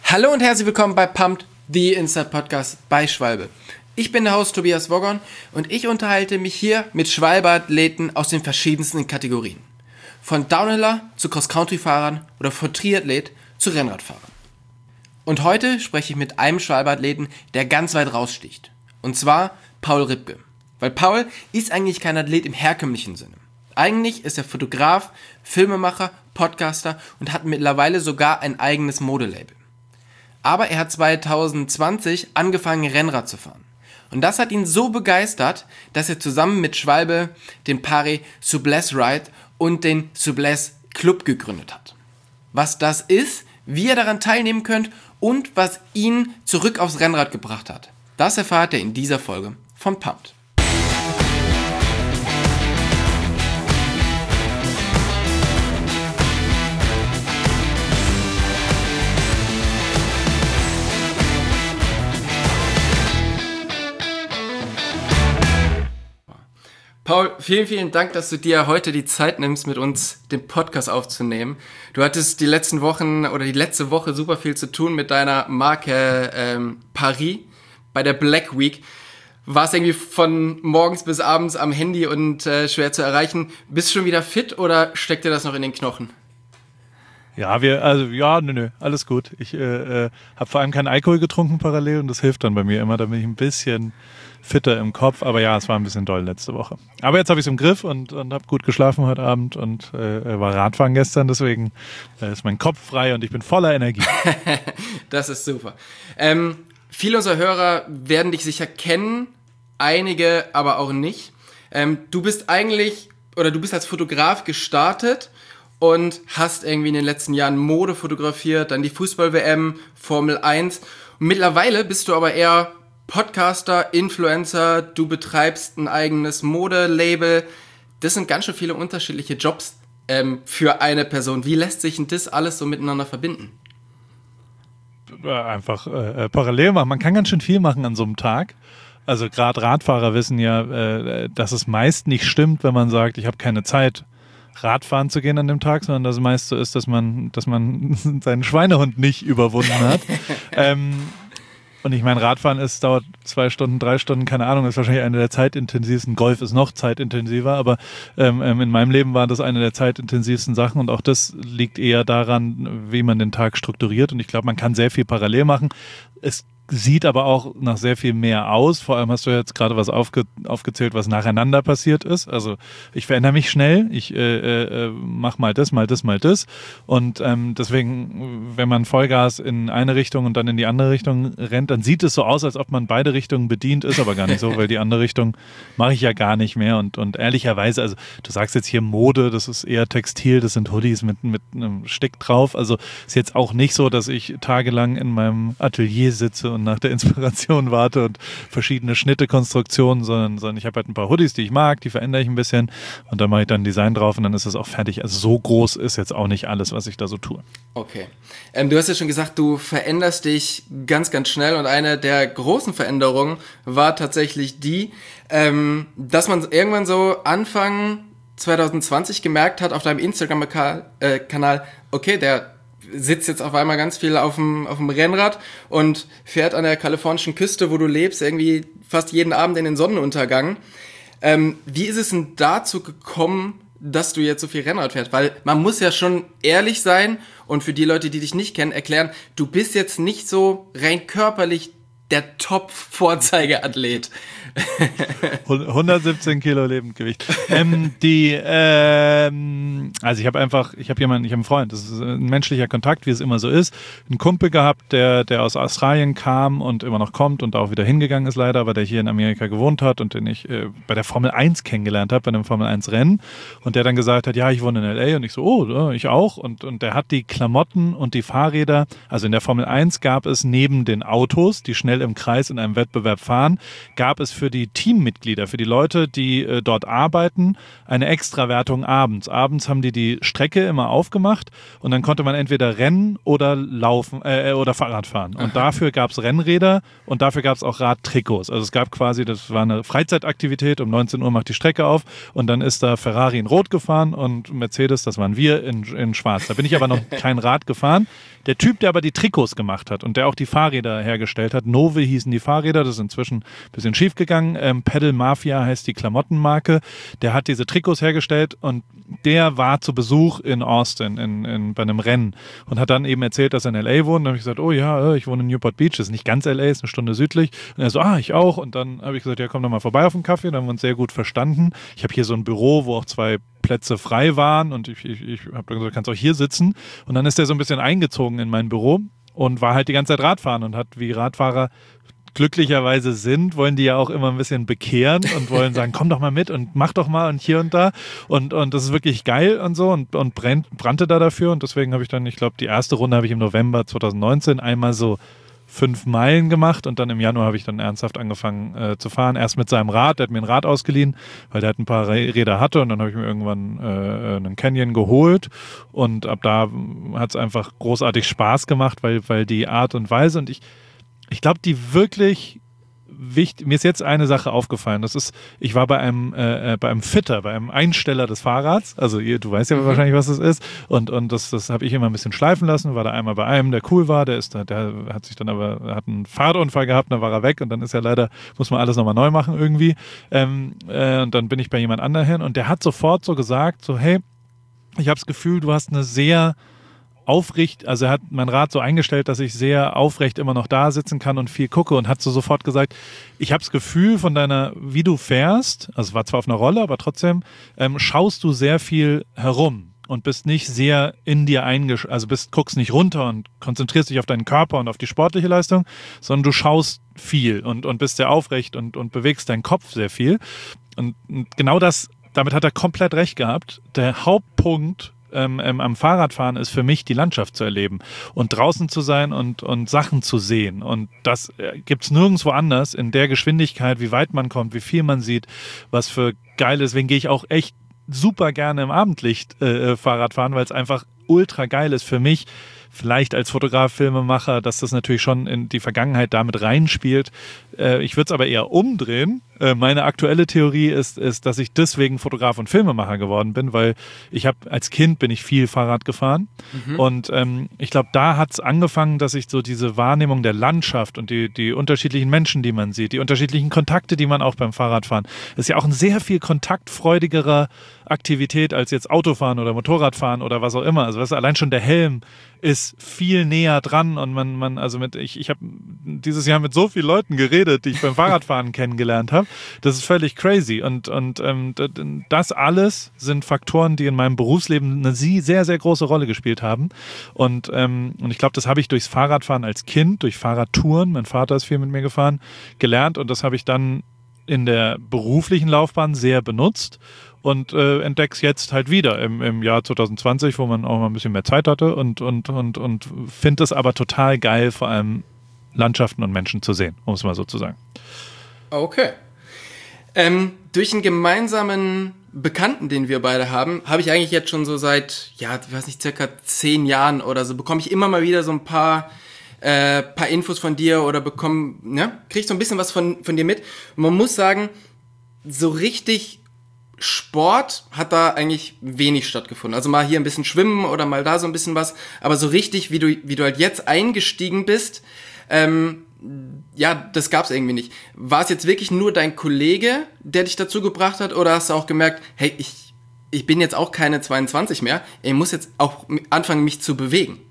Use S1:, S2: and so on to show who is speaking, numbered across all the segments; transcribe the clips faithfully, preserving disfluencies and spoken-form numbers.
S1: Hallo und herzlich willkommen bei Pumped, the Inside Podcast bei Schwalbe. Ich bin der Host Tobias Woggon und ich unterhalte mich hier mit Schwalbe-Athleten aus den verschiedensten Kategorien. Von Downhiller zu Cross-Country-Fahrern oder von Triathlet zu Rennradfahrern. Und heute spreche ich mit einem Schwalbe-Athleten, der ganz weit raussticht. Und zwar Paul Ripke. Weil Paul ist eigentlich kein Athlet im herkömmlichen Sinne. Eigentlich ist er Fotograf, Filmemacher, Podcaster und hat mittlerweile sogar ein eigenes Modelabel. Aber er hat zwanzig zwanzig angefangen, Rennrad zu fahren. Und das hat ihn so begeistert, dass er zusammen mit Schwalbe den Paris Souplesse Ride und den Souplesse Club gegründet hat. Was das ist, wie ihr daran teilnehmen könnt und was ihn zurück aufs Rennrad gebracht hat, das erfahrt ihr in dieser Folge von Pumped. Paul, vielen, vielen Dank, dass du dir heute die Zeit nimmst, mit uns den Podcast aufzunehmen. Du hattest die letzten Wochen oder die letzte Woche super viel zu tun mit deiner Marke ähm, Paris bei der Black Week. Warst irgendwie von morgens bis abends am Handy und äh, schwer zu erreichen. Bist du schon wieder fit oder steckt dir das noch in den Knochen?
S2: Ja, wir, also ja, nö, nö, alles gut. Ich äh, äh, habe vor allem keinen Alkohol getrunken parallel und das hilft dann bei mir immer, da bin ich ein bisschen fitter im Kopf. Aber ja, es war ein bisschen doll letzte Woche. Aber jetzt habe ich es im Griff und, und habe gut geschlafen heute Abend und äh, war Radfahren gestern, deswegen äh, ist mein Kopf frei und ich bin voller Energie.
S1: Das ist super. Ähm, viele unserer Hörer werden dich sicher kennen, einige aber auch nicht. Ähm, du bist eigentlich, oder du bist als Fotograf gestartet und hast irgendwie in den letzten Jahren Mode fotografiert, dann die Fußball-W M, Formel eins. Und mittlerweile bist du aber eher Podcaster, Influencer, du betreibst ein eigenes Modelabel. Das sind ganz schön viele unterschiedliche Jobs ähm, für eine Person. Wie lässt sich denn das alles so miteinander verbinden?
S2: Einfach äh, parallel machen. Man kann ganz schön viel machen an so einem Tag. Also gerade Radfahrer wissen ja, äh, dass es meist nicht stimmt, wenn man sagt, ich habe keine Zeit, Radfahren zu gehen an dem Tag, sondern das meiste ist, dass man, dass man seinen Schweinehund nicht überwunden hat. ähm, und ich meine, Radfahren ist, dauert zwei Stunden, drei Stunden, keine Ahnung, ist wahrscheinlich eine der zeitintensivsten. Golf ist noch zeitintensiver, aber ähm, in meinem Leben war das eine der zeitintensivsten Sachen und auch das liegt eher daran, wie man den Tag strukturiert und ich glaube, man kann sehr viel parallel machen. Es sieht aber auch nach sehr viel mehr aus. Vor allem hast du jetzt gerade was aufge- aufgezählt, was nacheinander passiert ist. Also ich verändere mich schnell. Ich äh, äh, mach mal das, mal das, mal das. Und ähm, deswegen, wenn man Vollgas in eine Richtung und dann in die andere Richtung rennt, dann sieht es so aus, als ob man beide Richtungen bedient, ist aber gar nicht so, weil die andere Richtung mache ich ja gar nicht mehr. Und, und ehrlicherweise, also du sagst jetzt hier Mode, das ist eher Textil, das sind Hoodies mit, mit einem Stick drauf. Also ist jetzt auch nicht so, dass ich tagelang in meinem Atelier sitze und nach der Inspiration warte und verschiedene Schnitte, Konstruktionen, sondern, sondern ich habe halt ein paar Hoodies, die ich mag, die verändere ich ein bisschen und dann mache ich dann Design drauf und dann ist es auch fertig. Also so groß ist jetzt auch nicht alles, was ich da so tue.
S1: Okay. Ähm, du hast ja schon gesagt, du veränderst dich ganz, ganz schnell und eine der großen Veränderungen war tatsächlich die, ähm, dass man irgendwann so Anfang zwanzig zwanzig gemerkt hat auf deinem Instagram-Kanal, okay, der sitzt jetzt auf einmal ganz viel auf dem, auf dem Rennrad und fährt an der kalifornischen Küste, wo du lebst, irgendwie fast jeden Abend in den Sonnenuntergang. Ähm, wie ist es denn dazu gekommen, dass du jetzt so viel Rennrad fährst? Weil man muss ja schon ehrlich sein und für die Leute, die dich nicht kennen, erklären, du bist jetzt nicht so rein körperlich der Top-Vorzeigeathlet.
S2: hundertsiebzehn Kilo Lebendgewicht. ähm, die, ähm, also ich habe einfach, ich habe jemanden, ich habe einen Freund, das ist ein menschlicher Kontakt, wie es immer so ist. Einen Kumpel gehabt, der, der aus Australien kam und immer noch kommt und auch wieder hingegangen ist leider, aber der hier in Amerika gewohnt hat und den ich äh, bei der Formel eins kennengelernt habe, bei einem Formel eins Rennen und der dann gesagt hat, ja, ich wohne in L A und ich so, oh, ich auch und, und der hat die Klamotten und die Fahrräder, also in der Formel eins gab es neben den Autos, die schnell schnell im Kreis in einem Wettbewerb fahren, gab es für die Teammitglieder, für die Leute, die äh, dort arbeiten, eine Extrawertung abends. Abends haben die die Strecke immer aufgemacht und dann konnte man entweder rennen oder laufen äh, oder Fahrrad fahren. Und
S1: Aha.
S2: dafür gab es Rennräder und dafür gab es auch Radtrikots. Also es gab quasi, das war eine Freizeitaktivität, um neunzehn Uhr macht die Strecke auf und dann ist da Ferrari in Rot gefahren und Mercedes, das waren wir, in, in Schwarz. Da bin ich aber noch kein Rad gefahren. Der Typ, der aber die Trikots gemacht hat und der auch die Fahrräder hergestellt hat, Nove hießen die Fahrräder, das ist inzwischen ein bisschen schief gegangen, ähm, Pedal Mafia heißt die Klamottenmarke, der hat diese Trikots hergestellt und der war zu Besuch in Austin in, in, bei einem Rennen und hat dann eben erzählt, dass er in L A wohnt. Dann habe ich gesagt, oh ja, ich wohne in Newport Beach, das ist nicht ganz L A, ist eine Stunde südlich. Und er so, ah, ich auch. Und dann habe ich gesagt, ja, komm doch mal vorbei auf den Kaffee. Dann haben wir uns sehr gut verstanden. Ich habe hier so ein Büro, wo auch zwei Plätze frei waren und ich, ich, ich habe dann gesagt, kannst auch hier sitzen. Und dann ist er so ein bisschen eingezogen in mein Büro und war halt die ganze Zeit Radfahren und hat wie Radfahrer glücklicherweise sind, wollen die ja auch immer ein bisschen bekehren und wollen sagen, komm doch mal mit und mach doch mal und hier und da und, und das ist wirklich geil und so und, und brennt, brannte da dafür und deswegen habe ich dann, ich glaube, die erste Runde habe ich im November zwanzig neunzehn einmal so fünf Meilen gemacht und dann im Januar habe ich dann ernsthaft angefangen äh, zu fahren. Erst mit seinem Rad, der hat mir ein Rad ausgeliehen, weil der halt ein paar Räder hatte und dann habe ich mir irgendwann äh, einen Canyon geholt und ab da hat es einfach großartig Spaß gemacht, weil, weil die Art und Weise und ich Ich glaube, die wirklich wichtig, mir ist jetzt eine Sache aufgefallen, das ist, ich war bei einem, äh, bei einem Fitter, bei einem Einsteller des Fahrrads, also ihr, du weißt ja mhm. wahrscheinlich, was das ist und, und das, das habe ich immer ein bisschen schleifen lassen, war da einmal bei einem, der cool war, der ist da, der hat sich dann aber, hat einen Fahrradunfall gehabt, dann war er weg und dann ist ja leider, muss man alles nochmal neu machen irgendwie ähm, äh, und dann bin ich bei jemand anderem hin und der hat sofort so gesagt, so hey, ich habe das Gefühl, du hast eine sehr aufrecht, also er hat mein Rad so eingestellt, dass ich sehr aufrecht immer noch da sitzen kann und viel gucke und hat so sofort gesagt, ich habe das Gefühl von deiner, wie du fährst, also es war zwar auf einer Rolle, aber trotzdem ähm, schaust du sehr viel herum und bist nicht sehr in dir eingesch, also bist, guckst nicht runter und konzentrierst dich auf deinen Körper und auf die sportliche Leistung, sondern du schaust viel und, und bist sehr aufrecht und, und bewegst deinen Kopf sehr viel und, und genau das, damit hat er komplett recht gehabt. Der Hauptpunkt Ähm, ähm, am Fahrradfahren ist für mich die Landschaft zu erleben und draußen zu sein und, und Sachen zu sehen und das äh, gibt es nirgendwo anders in der Geschwindigkeit, wie weit man kommt, wie viel man sieht, was für geil ist, deswegen gehe ich auch echt super gerne im Abendlicht äh, Fahrrad fahren, weil es einfach ultra geil ist für mich, vielleicht als Fotograf, Filmemacher, dass das natürlich schon in die Vergangenheit damit reinspielt. Äh, ich würde es aber eher umdrehen. Äh, meine aktuelle Theorie ist, ist, dass ich deswegen Fotograf und Filmemacher geworden bin, weil ich habe als Kind bin ich viel Fahrrad gefahren mhm. und ähm, ich glaube, da hat es angefangen, dass ich so diese Wahrnehmung der Landschaft und die, die unterschiedlichen Menschen, die man sieht, die unterschiedlichen Kontakte, die man auch beim Fahrradfahren, das ist ja auch ein sehr viel kontaktfreudigerer Aktivität als jetzt Autofahren oder Motorradfahren oder was auch immer. Also weißt du, allein schon der Helm ist viel näher dran und man, man also mit, ich, ich habe dieses Jahr mit so vielen Leuten geredet, die ich beim Fahrradfahren kennengelernt habe. Das ist völlig crazy und, und ähm, das alles sind Faktoren, die in meinem Berufsleben eine sehr, sehr große Rolle gespielt haben und, ähm, und ich glaube, das habe ich durchs Fahrradfahren als Kind, durch Fahrradtouren, mein Vater ist viel mit mir gefahren, gelernt und das habe ich dann in der beruflichen Laufbahn sehr benutzt und äh, entdeck's jetzt halt wieder im, im Jahr zwanzig zwanzig, wo man auch mal ein bisschen mehr Zeit hatte und, und, und, und finde es aber total geil, vor allem Landschaften und Menschen zu sehen, um es mal so zu sagen.
S1: Okay. Ähm, durch einen gemeinsamen Bekannten, den wir beide haben, habe ich eigentlich jetzt schon so seit, ja, ich weiß nicht, circa zehn Jahren oder so, bekomme ich immer mal wieder so ein paar äh, paar Infos von dir oder bekomme, ne, krieg so ein bisschen was von, von dir mit. Und man muss sagen, so richtig Sport hat da eigentlich wenig stattgefunden. Also mal hier ein bisschen schwimmen oder mal da so ein bisschen was, aber so richtig, wie du, wie du halt jetzt eingestiegen bist, ähm, ja, das gab's irgendwie nicht. War es jetzt wirklich nur dein Kollege, der dich dazu gebracht hat, oder hast du auch gemerkt, hey, ich, ich bin jetzt auch keine zweiundzwanzig mehr, ich muss jetzt auch anfangen, mich zu bewegen?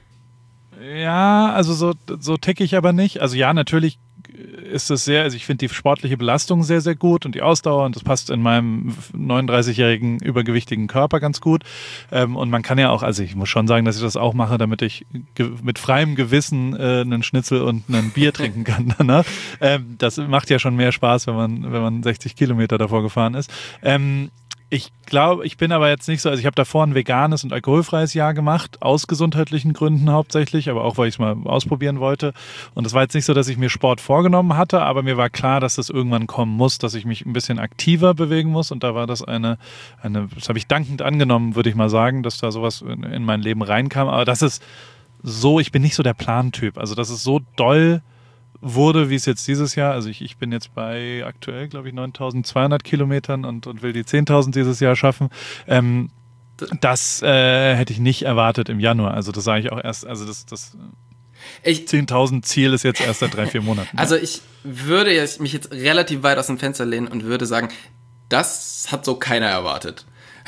S2: Ja, also so, so ticke ich aber nicht. Also ja, natürlich ist es sehr, also ich finde die sportliche Belastung sehr, sehr gut und die Ausdauer und das passt in meinem neununddreißigjährigen übergewichtigen Körper ganz gut. Ähm, und man kann ja auch, also ich muss schon sagen, dass ich das auch mache, damit ich ge- mit freiem Gewissen äh, einen Schnitzel und ein Bier trinken kann danach. Ähm, das macht ja schon mehr Spaß, wenn man, wenn man sechzig Kilometer davor gefahren ist. Ähm, Ich glaube, ich bin aber jetzt nicht so, also ich habe davor ein veganes und alkoholfreies Jahr gemacht, aus gesundheitlichen Gründen hauptsächlich, aber auch, weil ich es mal ausprobieren wollte. Und es war jetzt nicht so, dass ich mir Sport vorgenommen hatte, aber mir war klar, dass das irgendwann kommen muss, dass ich mich ein bisschen aktiver bewegen muss. Und da war das eine, eine das habe ich dankend angenommen, würde ich mal sagen, dass da sowas in, in mein Leben reinkam. Aber das ist so, ich bin nicht so der Plantyp. Also das ist so doll wurde, wie es jetzt dieses Jahr, also ich, ich bin jetzt bei aktuell, glaube ich, neuntausendzweihundert Kilometern und, und will die zehntausend dieses Jahr schaffen. Ähm, das äh, hätte ich nicht erwartet im Januar. Also das sage ich auch erst, also das, das zehntausend Ziel ist jetzt erst seit drei, vier Monaten.
S1: Also ich würde mich jetzt relativ weit aus dem Fenster lehnen und würde sagen, das hat so keiner erwartet.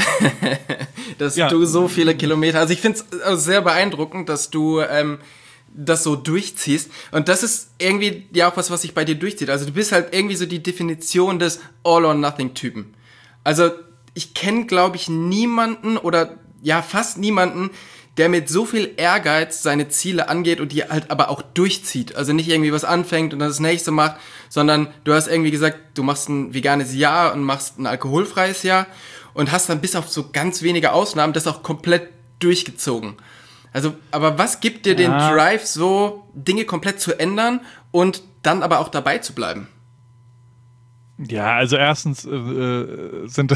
S1: dass ja. du so viele Kilometer, also ich finde es sehr beeindruckend, dass du ähm, das so durchziehst. Und das ist irgendwie ja auch was, was sich bei dir durchzieht. Also du bist halt irgendwie so die Definition des All-or-Nothing-Typen. Also ich kenne, glaube ich, niemanden oder ja fast niemanden, der mit so viel Ehrgeiz seine Ziele angeht und die halt aber auch durchzieht. Also nicht irgendwie was anfängt und dann das nächste macht, sondern du hast irgendwie gesagt, du machst ein veganes Jahr und machst ein alkoholfreies Jahr und hast dann bis auf so ganz wenige Ausnahmen das auch komplett durchgezogen. Also, aber was gibt dir den ja. Drive, so Dinge komplett zu ändern und dann aber auch dabei zu bleiben?
S2: Ja, also erstens äh, sind,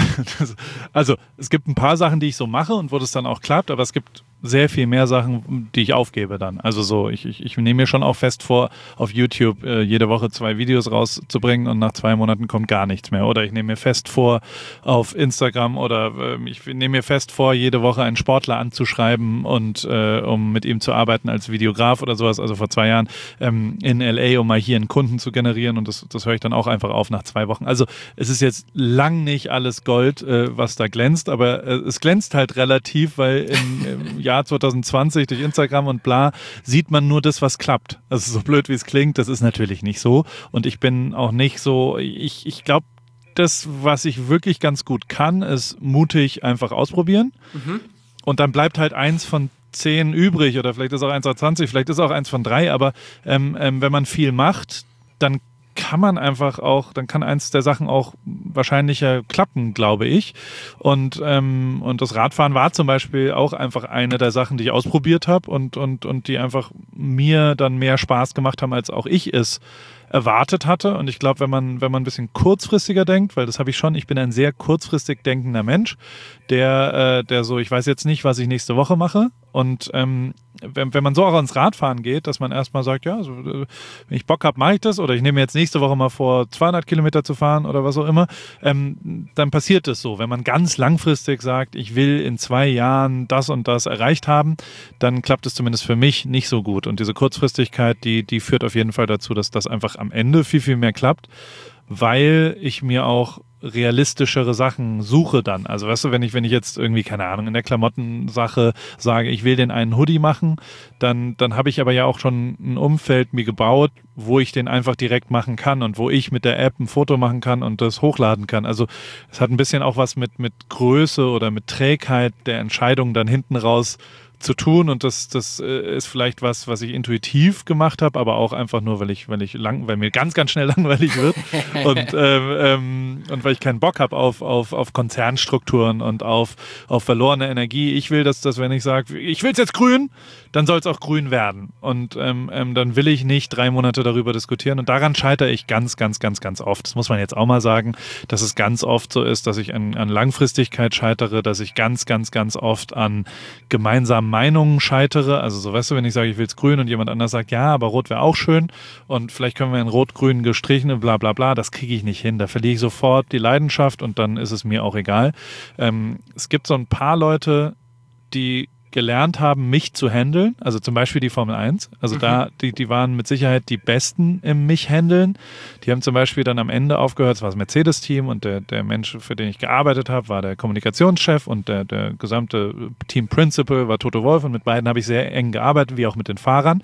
S2: also es gibt ein paar Sachen, die ich so mache und wo das dann auch klappt, aber es gibt sehr viel mehr Sachen, die ich aufgebe dann. Also so, ich, ich, ich nehme mir schon auch fest vor, auf YouTube äh, jede Woche zwei Videos rauszubringen und nach zwei Monaten kommt gar nichts mehr. Oder ich nehme mir fest vor, auf Instagram oder äh, ich nehme mir fest vor, jede Woche einen Sportler anzuschreiben und äh, um mit ihm zu arbeiten als Videograf oder sowas, also vor zwei Jahren ähm, in L A, um mal hier einen Kunden zu generieren und das, das höre ich dann auch einfach auf nach zwei Wochen. Also es ist jetzt lang nicht alles Gold, äh, was da glänzt, aber äh, es glänzt halt relativ, weil im, im Jahr zwanzig zwanzig durch Instagram und bla sieht man nur das, was klappt. Also so blöd, wie es klingt, das ist natürlich nicht so. Und ich bin auch nicht so, ich, ich glaube, das, was ich wirklich ganz gut kann, ist mutig einfach ausprobieren. Mhm. Und dann bleibt halt eins von zehn übrig oder vielleicht ist auch eins von zwanzig, vielleicht ist auch eins von drei, aber ähm, ähm, wenn man viel macht, dann kann man einfach auch, dann kann eins der Sachen auch wahrscheinlicher klappen, glaube ich. Und, ähm, und das Radfahren war zum Beispiel auch einfach eine der Sachen, die ich ausprobiert habe und, und, und die einfach mir dann mehr Spaß gemacht haben, als auch ich es erwartet hatte. Und ich glaube, wenn man, wenn man ein bisschen kurzfristiger denkt, weil das habe ich schon, ich bin ein sehr kurzfristig denkender Mensch, der, äh, der so, ich weiß jetzt nicht, was ich nächste Woche mache. Und ähm, wenn, wenn man so auch ans Radfahren geht, dass man erstmal sagt, ja, so, wenn ich Bock habe, mache ich das oder ich nehme jetzt nächste Woche mal vor, zweihundert Kilometer zu fahren oder was auch immer, ähm, dann passiert es so. Wenn man ganz langfristig sagt, ich will in zwei Jahren das und das erreicht haben, dann klappt es zumindest für mich nicht so gut. Und diese Kurzfristigkeit, die, die führt auf jeden Fall dazu, dass das einfach am Ende viel, viel mehr klappt, weil ich mir auch realistischere Sachen suche dann. Also weißt du, wenn ich, wenn ich jetzt irgendwie, keine Ahnung, in der Klamottensache sage, ich will den einen Hoodie machen, dann, dann habe ich aber ja auch schon ein Umfeld mir gebaut, wo ich den einfach direkt machen kann und wo ich mit der App ein Foto machen kann und das hochladen kann. Also es hat ein bisschen auch was mit, mit Größe oder mit Trägheit der Entscheidung dann hinten raus zu tun und das, das ist vielleicht was, was ich intuitiv gemacht habe, aber auch einfach nur, weil ich, weil ich lang, weil mir ganz, ganz schnell langweilig wird und, ähm, ähm, und weil ich keinen Bock habe auf, auf, auf Konzernstrukturen und auf, auf verlorene Energie. Ich will, dass das, wenn ich sage, ich will es jetzt grün, dann soll es auch grün werden. Und ähm, ähm, dann will ich nicht drei Monate darüber diskutieren. Und daran scheitere ich ganz, ganz, ganz, ganz oft. Das muss man jetzt auch mal sagen, dass es ganz oft so ist, dass ich an, an Langfristigkeit scheitere, dass ich ganz, ganz, ganz oft an gemeinsamen Meinungen scheitere. Also so, weißt du, wenn ich sage, ich will es grün und jemand anders sagt, ja, aber rot wäre auch schön und vielleicht können wir in rot-grün gestrichene, bla bla bla, das kriege ich nicht hin. Da verliere ich sofort die Leidenschaft und dann ist es mir auch egal. Ähm, es gibt so ein paar Leute, die gelernt haben, mich zu handeln, also zum Beispiel die Formel eins, also mhm. da, die, die waren mit Sicherheit die Besten im mich handeln, die haben zum Beispiel dann am Ende aufgehört, es war das Mercedes-Team und der, der Mensch, für den ich gearbeitet habe, war der Kommunikationschef und der, der gesamte Team Principal war Toto Wolff und mit beiden habe ich sehr eng gearbeitet, wie auch mit den Fahrern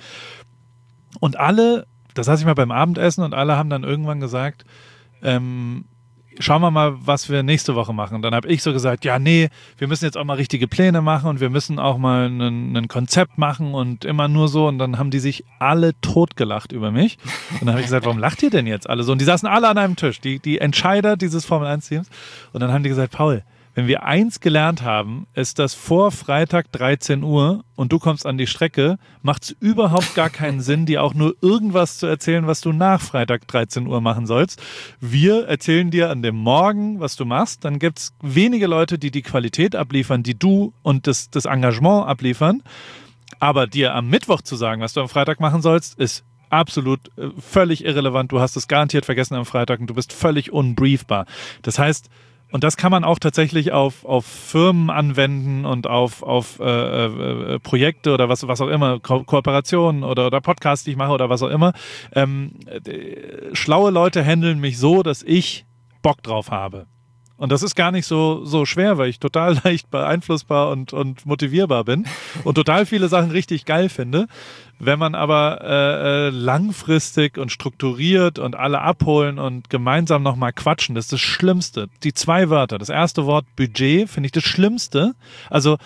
S2: und alle, da saß ich mal beim Abendessen und alle haben dann irgendwann gesagt, ähm, schauen wir mal, was wir nächste Woche machen. Und dann habe ich so gesagt, ja, nee, wir müssen jetzt auch mal richtige Pläne machen und wir müssen auch mal ein Konzept machen und immer nur so. Und dann haben die sich alle totgelacht über mich. Und dann habe ich gesagt, warum lacht ihr denn jetzt alle so? Und die saßen alle an einem Tisch, die, die Entscheider dieses Formel eins Teams. Und dann haben die gesagt, Paul, wenn wir eins gelernt haben, ist, dass vor Freitag dreizehn Uhr und du kommst an die Strecke, macht es überhaupt gar keinen Sinn, dir auch nur irgendwas zu erzählen, was du nach Freitag dreizehn Uhr machen sollst. Wir erzählen dir an dem Morgen, was du machst. Dann gibt es wenige Leute, die die Qualität abliefern, die du und das, das Engagement abliefern. Aber dir am Mittwoch zu sagen, was du am Freitag machen sollst, ist absolut äh, völlig irrelevant. Du hast es garantiert vergessen am Freitag und du bist völlig unbriefbar. Das heißt, und das kann man auch tatsächlich auf, auf Firmen anwenden und auf, auf äh, äh, Projekte oder was, was auch immer, Ko- Kooperationen oder, oder Podcasts, die ich mache oder was auch immer. Ähm, äh, schlaue Leute handeln mich so, dass ich Bock drauf habe. Und das ist gar nicht so, so schwer, weil ich total leicht beeinflussbar und, und motivierbar bin und total viele Sachen richtig geil finde. Wenn man aber äh, langfristig und strukturiert und alle abholen und gemeinsam nochmal quatschen, das ist das Schlimmste. Die zwei Wörter. Das erste Wort Budget finde ich das Schlimmste. Also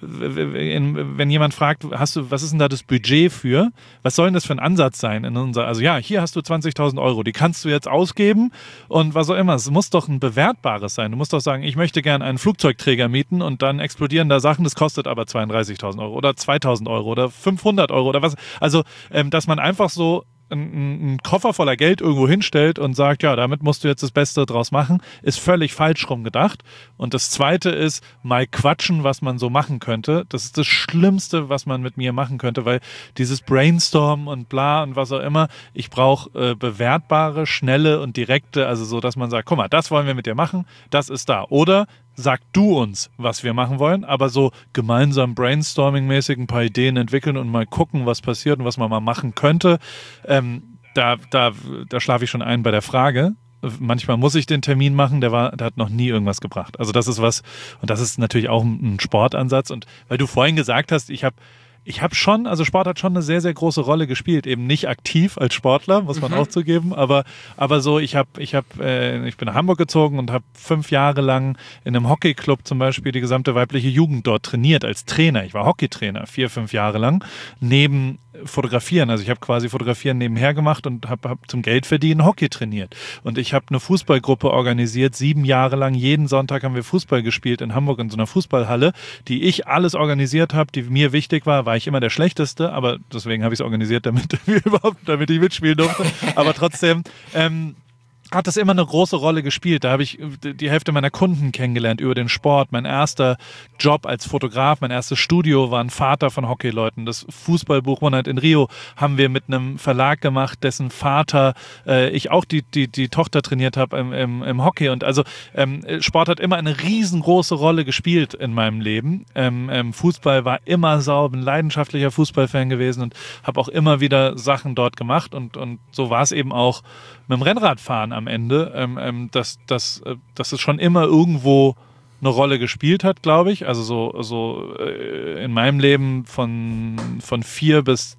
S2: wenn jemand fragt, hast du, was ist denn da das Budget für? Was soll denn das für ein Ansatz sein? In unser, also ja, hier hast du zwanzigtausend Euro, die kannst du jetzt ausgeben und was auch immer. Es muss doch ein bewertbares sein. Du musst doch sagen, ich möchte gerne einen Flugzeugträger mieten und dann explodieren da Sachen, das kostet aber zweiunddreißigtausend Euro oder zweitausend Euro oder fünfhundert Euro oder was. Also, ähm, dass man einfach so einen Koffer voller Geld irgendwo hinstellt und sagt, ja, damit musst du jetzt das Beste draus machen, ist völlig falsch rum gedacht. Und das Zweite ist, mal quatschen, was man so machen könnte. Das ist das Schlimmste, was man mit mir machen könnte, weil dieses Brainstorm und bla und was auch immer, ich brauche äh, bewertbare, schnelle und direkte, also so, dass man sagt, guck mal, das wollen wir mit dir machen, das ist da. Oder sag du uns, was wir machen wollen, aber so gemeinsam brainstorming-mäßig ein paar Ideen entwickeln und mal gucken, was passiert und was man mal machen könnte. Ähm, da da, da schlafe ich schon ein bei der Frage. Manchmal muss ich den Termin machen, der war, der hat noch nie irgendwas gebracht. Also das ist was, und das ist natürlich auch ein Sportansatz. Und weil du vorhin gesagt hast, ich habe Ich habe schon, also Sport hat schon eine sehr, sehr große Rolle gespielt. Eben nicht aktiv als Sportler, muss man mhm. auch zugeben, aber, aber so, ich habe, ich habe, äh, ich bin nach Hamburg gezogen und habe fünf Jahre lang in einem Hockeyclub zum Beispiel die gesamte weibliche Jugend dort trainiert als Trainer. Ich war Hockeytrainer, vier, fünf Jahre lang, neben Fotografieren. Also ich habe quasi Fotografieren nebenher gemacht und habe hab zum Geld verdienen Hockey trainiert. Und ich habe eine Fußballgruppe organisiert. Sieben Jahre lang, jeden Sonntag haben wir Fußball gespielt in Hamburg in so einer Fußballhalle, die ich alles organisiert habe, die mir wichtig war, war ich immer der Schlechteste, aber deswegen habe ich es organisiert, damit wir überhaupt, damit ich mitspielen durfte. Aber trotzdem, ähm, hat das immer eine große Rolle gespielt. Da habe ich die Hälfte meiner Kunden kennengelernt über den Sport. Mein erster Job als Fotograf, mein erstes Studio war ein Vater von Hockeyleuten. Das Fußballbuch One Night in Rio haben wir mit einem Verlag gemacht, dessen Vater äh, ich auch die, die, die Tochter trainiert habe im, im, im Hockey. Und also ähm, Sport hat immer eine riesengroße Rolle gespielt in meinem Leben. Ähm, ähm, Fußball war immer sauber, ein leidenschaftlicher Fußballfan gewesen und habe auch immer wieder Sachen dort gemacht. Und, und so war es eben auch mit dem Rennradfahren am Ende, ähm, ähm, dass, dass, äh, dass es schon immer irgendwo eine Rolle gespielt hat, glaube ich. Also so, so äh, in meinem Leben von, von vier bis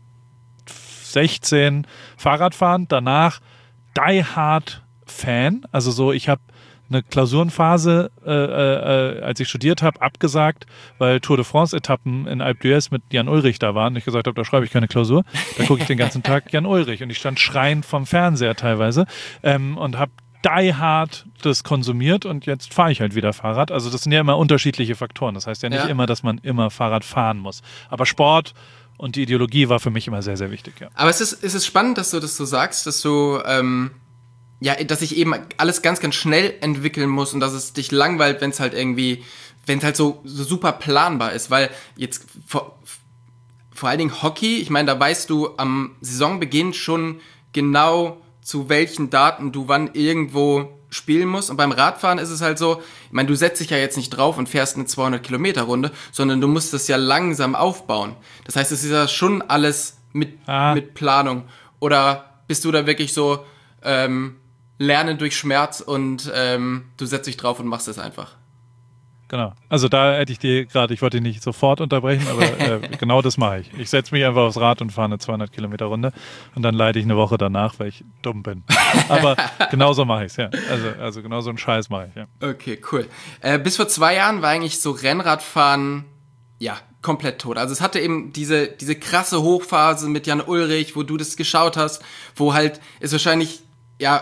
S2: sechzehn Fahrradfahren, danach Die Hard Fan. Also so, ich habe eine Klausurenphase, äh, äh, als ich studiert habe, abgesagt, weil Tour de France-Etappen in Alpe d'Huez mit Jan Ullrich da waren. Und ich gesagt habe, da schreibe ich keine Klausur. Da gucke ich den ganzen Tag Jan Ullrich. Und ich stand schreiend vom Fernseher teilweise ähm, und habe die hard das konsumiert und jetzt fahre ich halt wieder Fahrrad. Also das sind ja immer unterschiedliche Faktoren. Das heißt ja nicht ja. immer, dass man immer Fahrrad fahren muss. Aber Sport und die Ideologie war für mich immer sehr, sehr wichtig. Ja.
S1: Aber es ist, es ist spannend, dass du das so sagst, dass du... Ähm ja, dass ich eben alles ganz, ganz schnell entwickeln muss und dass es dich langweilt, wenn es halt irgendwie, wenn es halt so, so super planbar ist, weil jetzt vor, vor allen Dingen Hockey, ich meine, da weißt du am Saisonbeginn schon genau, zu welchen Daten du wann irgendwo spielen musst, und beim Radfahren ist es halt so, ich meine, du setzt dich ja jetzt nicht drauf und fährst eine zweihundert Kilometer Runde, sondern du musst das ja langsam aufbauen. Das heißt, es ist ja schon alles mit, ah. mit Planung. Oder bist du da wirklich so, ähm, Lernen durch Schmerz und ähm, du setzt dich drauf und machst es einfach.
S2: Genau. Also da hätte ich dir gerade, ich wollte dich nicht sofort unterbrechen, aber äh, genau das mache ich. Ich setze mich einfach aufs Rad und fahre eine zweihundert Kilometer Runde und dann leide ich eine Woche danach, weil ich dumm bin. Aber genauso mache ich es, ja. Also, also genau so einen Scheiß mache ich, ja.
S1: Okay, cool. Äh, bis vor zwei Jahren war eigentlich so Rennradfahren, ja, komplett tot. Also es hatte eben diese, diese krasse Hochphase mit Jan Ullrich, wo du das geschaut hast, wo halt es wahrscheinlich, ja,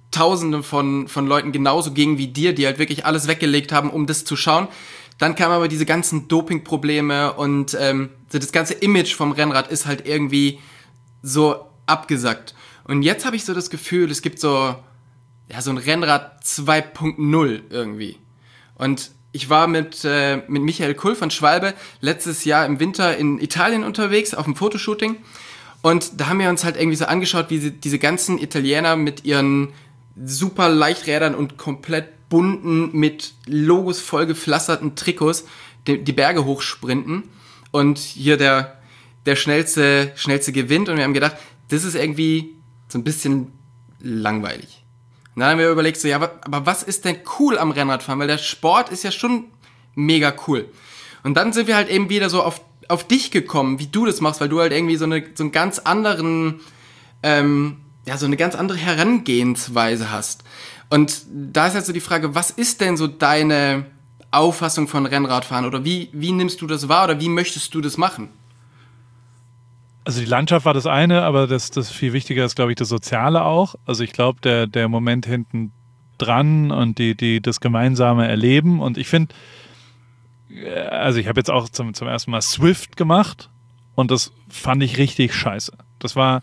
S1: Tausende von, von Leuten genauso gingen wie dir, die halt wirklich alles weggelegt haben, um das zu schauen. Dann kamen aber diese ganzen Dopingprobleme und ähm, das ganze Image vom Rennrad ist halt irgendwie so abgesackt. Und jetzt habe ich so das Gefühl, es gibt so, ja, so ein Rennrad zwei Punkt null irgendwie. Und ich war mit, äh, mit Michael Kull von Schwalbe letztes Jahr im Winter in Italien unterwegs auf dem Fotoshooting. Und da haben wir uns halt irgendwie so angeschaut, wie sie, diese ganzen Italiener mit ihren super Leichträdern und komplett bunten, mit Logos vollgepflasterten Trikots die, die Berge hochsprinten und hier der, der schnellste, schnellste gewinnt. Und wir haben gedacht, das ist irgendwie so ein bisschen langweilig. Und dann haben wir überlegt, so, ja, aber, aber was ist denn cool am Rennradfahren? Weil der Sport ist ja schon mega cool. Und dann sind wir halt eben wieder so auf, auf dich gekommen, wie du das machst, weil du halt irgendwie so, eine, so einen ganz anderen, ähm, ja, so eine ganz andere Herangehensweise hast. Und da ist halt so die Frage, was ist denn so deine Auffassung von Rennradfahren? Oder wie, wie nimmst du das wahr oder wie möchtest du das machen?
S2: Also die Landschaft war das eine, aber das, das viel wichtiger ist, glaube ich, das Soziale auch. Also ich glaube, der, der Moment hinten dran und die, die, das gemeinsame Erleben. Und ich finde, also ich habe jetzt auch zum, zum ersten Mal Zwift gemacht und das fand ich richtig scheiße. Das war,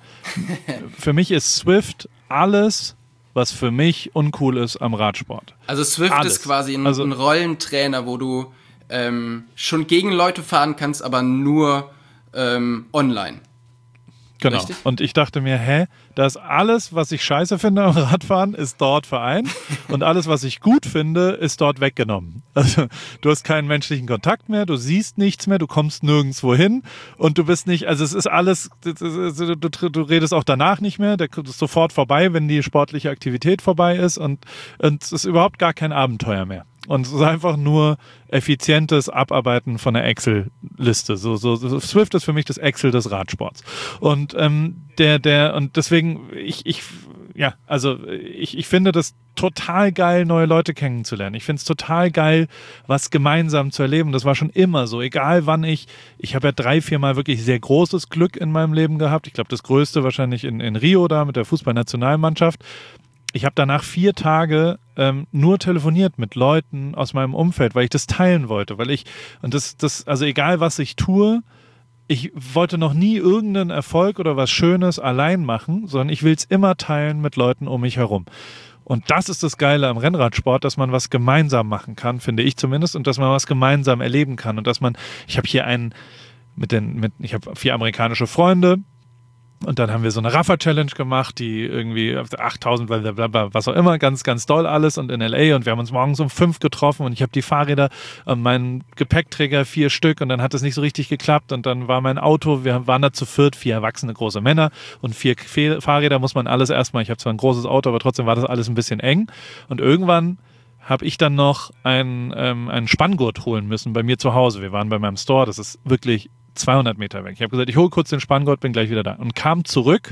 S2: für mich ist Zwift alles, was für mich uncool ist am Radsport.
S1: Also Zwift Alles. ist quasi ein, also, ein Rollentrainer, wo du ähm, schon gegen Leute fahren kannst, aber nur ähm, online.
S2: Genau.
S1: Richtig?
S2: Und ich dachte mir, hä, das alles, was ich scheiße finde am Radfahren, ist dort vereint und alles, was ich gut finde, ist dort weggenommen. Also du hast keinen menschlichen Kontakt mehr, du siehst nichts mehr, du kommst nirgendwo hin und du bist nicht, also es ist alles, du, du, du redest auch danach nicht mehr, der ist sofort vorbei, wenn die sportliche Aktivität vorbei ist und, und es ist überhaupt gar kein Abenteuer mehr. Und es ist einfach nur effizientes Abarbeiten von der Excel-Liste. So, so, so Zwift ist für mich das Excel des Radsports. Und ähm, der, der, und deswegen, ich, ich, ja, also ich, ich finde das total geil, neue Leute kennenzulernen. Ich finde es total geil, was gemeinsam zu erleben. Das war schon immer so. Egal wann ich, ich habe ja drei, vier Mal wirklich sehr großes Glück in meinem Leben gehabt. Ich glaube, das größte wahrscheinlich in, in Rio da mit der Fußballnationalmannschaft. Ich habe danach vier Tage ähm, nur telefoniert mit Leuten aus meinem Umfeld, weil ich das teilen wollte, weil ich, und das, das, also egal was ich tue, ich wollte noch nie irgendeinen Erfolg oder was Schönes allein machen, sondern ich will es immer teilen mit Leuten um mich herum. Und das ist das Geile am Rennradsport, dass man was gemeinsam machen kann, finde ich zumindest, und dass man was gemeinsam erleben kann und dass man, ich habe hier einen mit den, mit, ich habe vier amerikanische Freunde. Und dann haben wir so eine Raffa-Challenge gemacht, die irgendwie achttausend, blablabla, was auch immer, ganz, ganz doll alles und in L A und wir haben uns morgens um fünf getroffen und ich habe die Fahrräder, äh, meinen Gepäckträger, vier Stück und dann hat es nicht so richtig geklappt und dann war mein Auto, wir waren da zu viert, vier erwachsene große Männer und vier Fahrräder muss man alles erstmal, ich habe zwar ein großes Auto, aber trotzdem war das alles ein bisschen eng und irgendwann habe ich dann noch einen, ähm, einen Spanngurt holen müssen bei mir zu Hause. Wir waren bei meinem Store, das ist wirklich zweihundert Meter weg. Ich habe gesagt, ich hole kurz den Spanngurt, bin gleich wieder da. Und kam zurück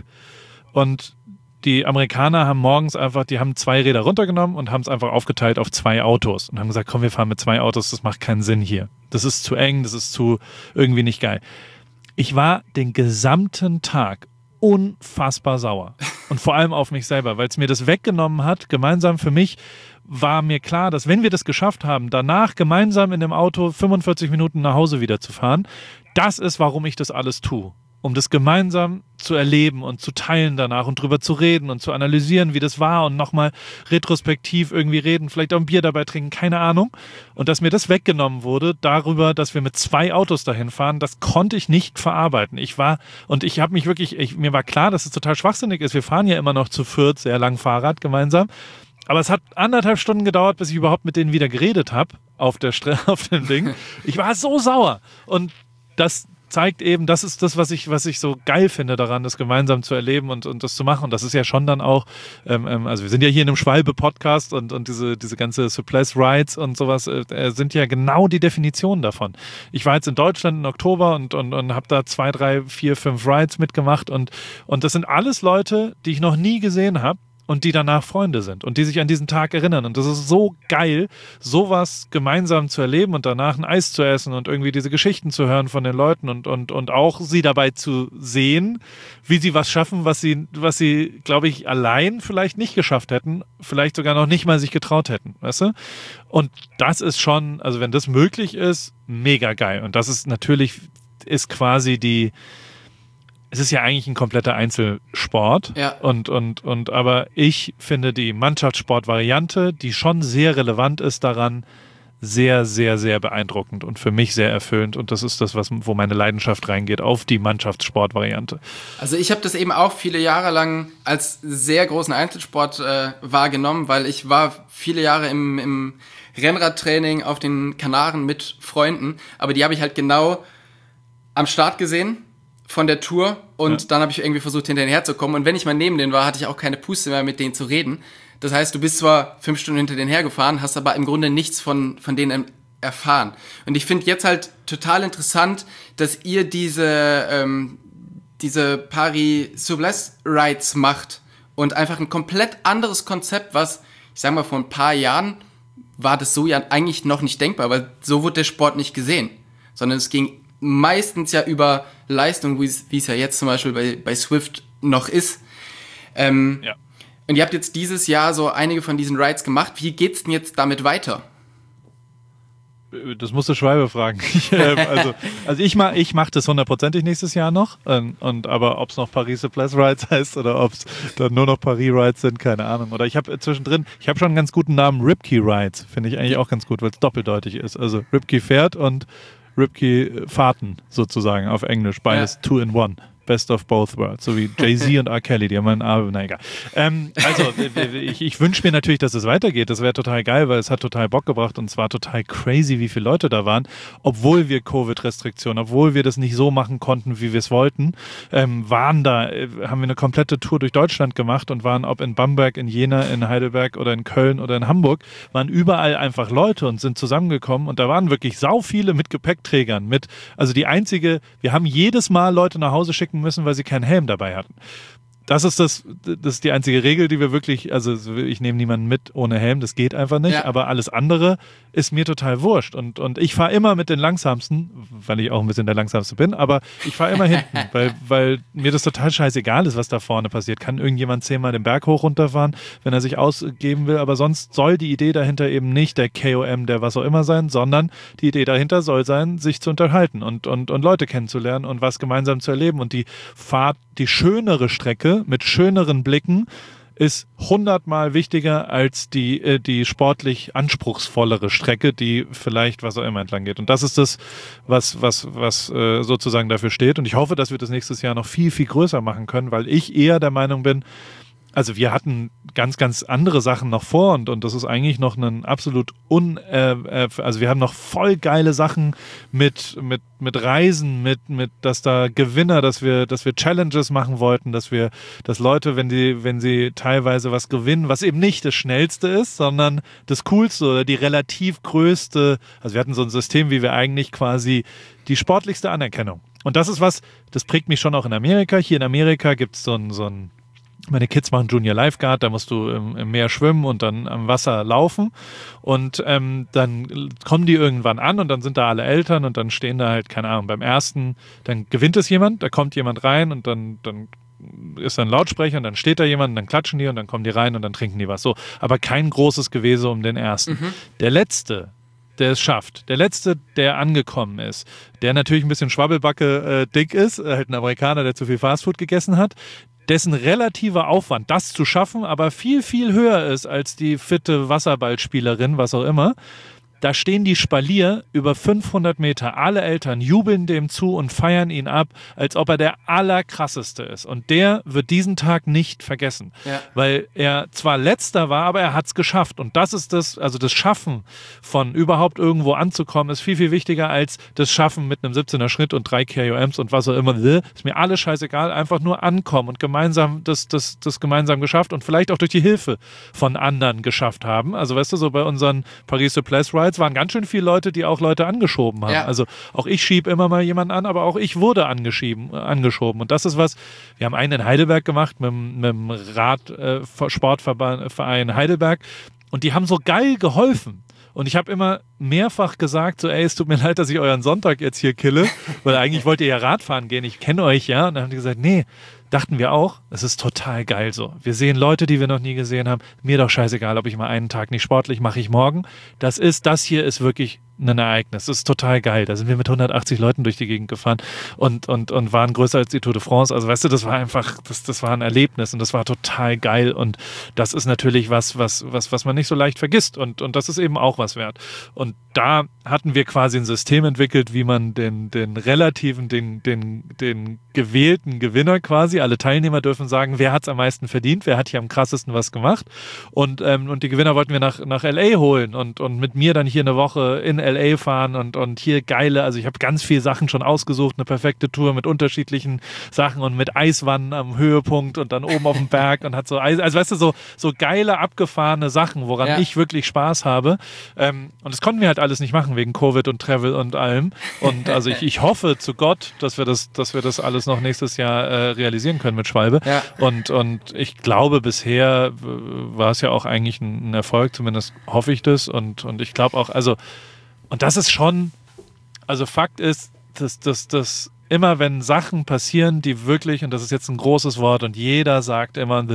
S2: und die Amerikaner haben morgens einfach, die haben zwei Räder runtergenommen und haben es einfach aufgeteilt auf zwei Autos und haben gesagt, komm, wir fahren mit zwei Autos, das macht keinen Sinn hier. Das ist zu eng, das ist zu irgendwie nicht geil. Ich war den gesamten Tag unfassbar sauer. Und vor allem auf mich selber, weil es mir das weggenommen hat, gemeinsam für mich, war mir klar, dass wenn wir das geschafft haben, danach gemeinsam in dem Auto fünfundvierzig Minuten nach Hause wieder zu fahren, das ist, warum ich das alles tue. Um das gemeinsam zu erleben und zu teilen danach und drüber zu reden und zu analysieren, wie das war und nochmal retrospektiv irgendwie reden, vielleicht auch ein Bier dabei trinken, keine Ahnung. Und dass mir das weggenommen wurde, darüber, dass wir mit zwei Autos dahin fahren, das konnte ich nicht verarbeiten. Ich war, und ich habe mich wirklich, ich, mir war klar, dass es total schwachsinnig ist. Wir fahren ja immer noch zu viert sehr lang Fahrrad gemeinsam. Aber es hat anderthalb Stunden gedauert, bis ich überhaupt mit denen wieder geredet habe auf der Stre- auf dem Ding. Ich war so sauer. Und das zeigt eben, das ist das, was ich, was ich so geil finde daran, das gemeinsam zu erleben und, und das zu machen. Und das ist ja schon dann auch, ähm, also wir sind ja hier in einem Schwalbe-Podcast und, und diese, diese ganze Supplies Rides und sowas äh, sind ja genau die Definition davon. Ich war jetzt in Deutschland im Oktober und, und, und habe da zwei, drei, vier, fünf Rides mitgemacht und, und das sind alles Leute, die ich noch nie gesehen habe. und die danach Freunde sind und die sich an diesen Tag erinnern. Und das ist so geil, sowas gemeinsam zu erleben und danach ein Eis zu essen und irgendwie diese Geschichten zu hören von den Leuten und, und, und auch sie dabei zu sehen, wie sie was schaffen, was sie, was sie, glaube ich, allein vielleicht nicht geschafft hätten, vielleicht sogar noch nicht mal sich getraut hätten, weißt du? Und das ist schon, also wenn das möglich ist, mega geil. Und das ist natürlich, ist quasi die, es ist ja eigentlich ein kompletter Einzelsport.
S1: Ja.
S2: Und, und, und, aber ich finde die Mannschaftssportvariante, die schon sehr relevant ist daran, sehr, sehr, sehr beeindruckend und für mich sehr erfüllend. Und das ist das, was, wo meine Leidenschaft reingeht, auf die Mannschaftssportvariante.
S1: Also ich habe das eben auch viele Jahre lang als sehr großen Einzelsport äh, wahrgenommen, weil ich war viele Jahre im, im Rennradtraining auf den Kanaren mit Freunden, aber die habe ich halt genau am Start gesehen von der Tour und ja. dann habe ich irgendwie versucht, hinterher zu kommen. Und wenn ich mal neben denen war, hatte ich auch keine Puste mehr, mit denen zu reden. Das heißt, du bist zwar fünf Stunden hinter denen hergefahren, hast aber im Grunde nichts von, von denen erfahren. Und ich finde jetzt halt total interessant, dass ihr diese, ähm, diese Paris-Souffless-Rides macht und einfach ein komplett anderes Konzept, was, ich sag mal, vor ein paar Jahren war das so ja eigentlich noch nicht denkbar, weil so wurde der Sport nicht gesehen, sondern es ging meistens ja über Leistung, wie es, wie es ja jetzt zum Beispiel bei, bei Swift noch ist. Ähm,
S2: ja.
S1: Und ihr habt jetzt dieses Jahr so einige von diesen Rides gemacht. Wie geht's denn jetzt damit weiter?
S2: Das musst du Schwalbe fragen. Ich, äh, also, also ich mache ich mach das hundertprozentig nächstes Jahr noch. Ähm, und, aber ob es noch Paris-Souffless Rides heißt oder ob es dann nur noch Paris Rides sind, keine Ahnung. Oder ich habe zwischendrin, ich habe schon einen ganz guten Namen, Ripkey Rides. Finde ich eigentlich auch ganz gut, weil es doppeldeutig ist. Also Ripkey Pferd und Ripkey Fahrten sozusagen auf Englisch. Beides ja. Two in one. Best of both worlds, so wie Jay-Z und R. Kelly, die haben einen Abend, na egal. Ähm, also, ich, ich wünsche mir natürlich, dass es weitergeht. Das wäre total geil, weil es hat total Bock gebracht und es war total crazy, wie viele Leute da waren, obwohl wir Covid-Restriktionen, obwohl wir das nicht so machen konnten, wie wir es wollten, ähm, waren da, äh, haben wir eine komplette Tour durch Deutschland gemacht und waren, ob in Bamberg, in Jena, in Heidelberg oder in Köln oder in Hamburg, waren überall einfach Leute und sind zusammengekommen und da waren wirklich sau viele mit Gepäckträgern, mit, also die einzige, wir haben jedes Mal Leute nach Hause schicken müssen, weil sie keinen Helm dabei hatten. Das ist das, das ist die einzige Regel, die wir wirklich, also ich nehme niemanden mit ohne Helm, das geht einfach nicht, ja. aber alles andere ist mir total wurscht und, und ich fahre immer mit den Langsamsten, weil ich auch ein bisschen der Langsamste bin, aber ich fahre immer hinten, weil, weil mir das total scheißegal ist, was da vorne passiert. Kann irgendjemand zehnmal den Berg hoch runterfahren, wenn er sich ausgeben will, aber sonst soll die Idee dahinter eben nicht der K O M, der was auch immer sein, sondern die Idee dahinter soll sein, sich zu unterhalten und, und, und Leute kennenzulernen und was gemeinsam zu erleben und die Fahrt, die schönere Strecke mit schöneren Blicken ist hundertmal wichtiger als die, äh, die sportlich anspruchsvollere Strecke, die vielleicht was auch immer entlang geht. Und das ist das, was, was, was äh, sozusagen dafür steht. Und ich hoffe, dass wir das nächstes Jahr noch viel, viel größer machen können, weil ich eher der Meinung bin, also wir hatten ganz, ganz andere Sachen noch vor und, und das ist eigentlich noch ein absolut un... Äh, äh, also wir haben noch voll geile Sachen mit, mit, mit Reisen, mit, mit, dass da Gewinner, dass wir, dass wir Challenges machen wollten, dass wir, dass Leute, wenn die, wenn sie teilweise was gewinnen, was eben nicht das Schnellste ist, sondern das Coolste oder die relativ größte, also wir hatten so ein System, wie wir eigentlich quasi die sportlichste Anerkennung. Und das ist was, das prägt mich schon auch in Amerika. Hier in Amerika gibt es so ein, so ein Meine Kids machen Junior Lifeguard, da musst du im, im Meer schwimmen und dann am Wasser laufen und ähm, dann kommen die irgendwann an und dann sind da alle Eltern und dann stehen da halt, keine Ahnung, beim ersten, dann gewinnt es jemand, da kommt jemand rein und dann, dann ist da ein Lautsprecher und dann steht da jemand und dann klatschen die und dann kommen die rein und dann trinken die was. So, aber kein großes Gewese um den ersten. Mhm. Der letzte, der es schafft. Der Letzte, der angekommen ist, der natürlich ein bisschen Schwabbelbacke äh, dick ist, halt ein Amerikaner, der zu viel Fastfood gegessen hat, dessen relativer Aufwand, das zu schaffen, aber viel, viel höher ist als die fitte Wasserballspielerin, was auch immer. Da stehen die Spalier über fünfhundert Meter. Alle Eltern jubeln dem zu und feiern ihn ab, als ob er der Allerkrasseste ist. Und der wird diesen Tag nicht vergessen. Ja. Weil er zwar Letzter war, aber er hat es geschafft. Und das ist das, also das Schaffen von überhaupt irgendwo anzukommen, ist viel, viel wichtiger als das Schaffen mit einem siebzehner Schritt und drei K O Ms und was auch immer. Ist mir alles scheißegal. Einfach nur ankommen und gemeinsam das, das, das gemeinsam geschafft und vielleicht auch durch die Hilfe von anderen geschafft haben. Also weißt du, so bei unseren Paris-Souffless Rides Schweiz waren ganz schön viele Leute, die auch Leute angeschoben haben. Ja. Also auch ich schiebe immer mal jemanden an, aber auch ich wurde angeschieben, äh, angeschoben. Und das ist was, wir haben einen in Heidelberg gemacht mit, mit dem Radsportverein äh, Heidelberg und die haben so geil geholfen. Und ich habe immer mehrfach gesagt, so ey, es tut mir leid, dass ich euren Sonntag jetzt hier kille, weil eigentlich wollt ihr ja Radfahren gehen, ich kenne euch ja. Und dann haben die gesagt, nee, dachten wir auch, es ist total geil so. Wir sehen Leute, die wir noch nie gesehen haben. Mir doch scheißegal, ob ich mal einen Tag nicht sportlich mache, ich morgen. Das ist, das hier ist wirklich ein Ereignis. Das ist total geil. Da sind wir mit hundertachtzig Leuten durch die Gegend gefahren und, und, und waren größer als die Tour de France. Also weißt du, das war einfach, das, das war ein Erlebnis und das war total geil. Und das ist natürlich was, was, was, was man nicht so leicht vergisst. Und, und das ist eben auch was wert. Und da hatten wir quasi ein System entwickelt, wie man den, den relativen, den, den, den gewählten Gewinner quasi, alle Teilnehmer dürfen sagen, wer hat es am meisten verdient, wer hat hier am krassesten was gemacht. Und, ähm, und die Gewinner wollten wir nach, nach L A holen und, und mit mir dann hier eine Woche in L A fahren und, und hier geile, also ich habe ganz viele Sachen schon ausgesucht, eine perfekte Tour mit unterschiedlichen Sachen und mit Eiswannen am Höhepunkt und dann oben auf dem Berg und hat so Eis, also weißt du, so, so geile, abgefahrene Sachen, woran ja. ich wirklich Spaß habe. Ähm, und das konnten wir halt alles nicht machen wegen Covid und Travel und allem. Und also ich, ich hoffe zu Gott, dass wir das, dass wir das alles noch nächstes Jahr äh, realisieren können mit Schwalbe. Ja. Und, und ich glaube, bisher war es ja auch eigentlich ein, ein Erfolg, zumindest hoffe ich das. Und, und ich glaube auch, also und das ist schon, also Fakt ist, dass, dass, dass immer wenn Sachen passieren, die wirklich, und das ist jetzt ein großes Wort und jeder sagt immer,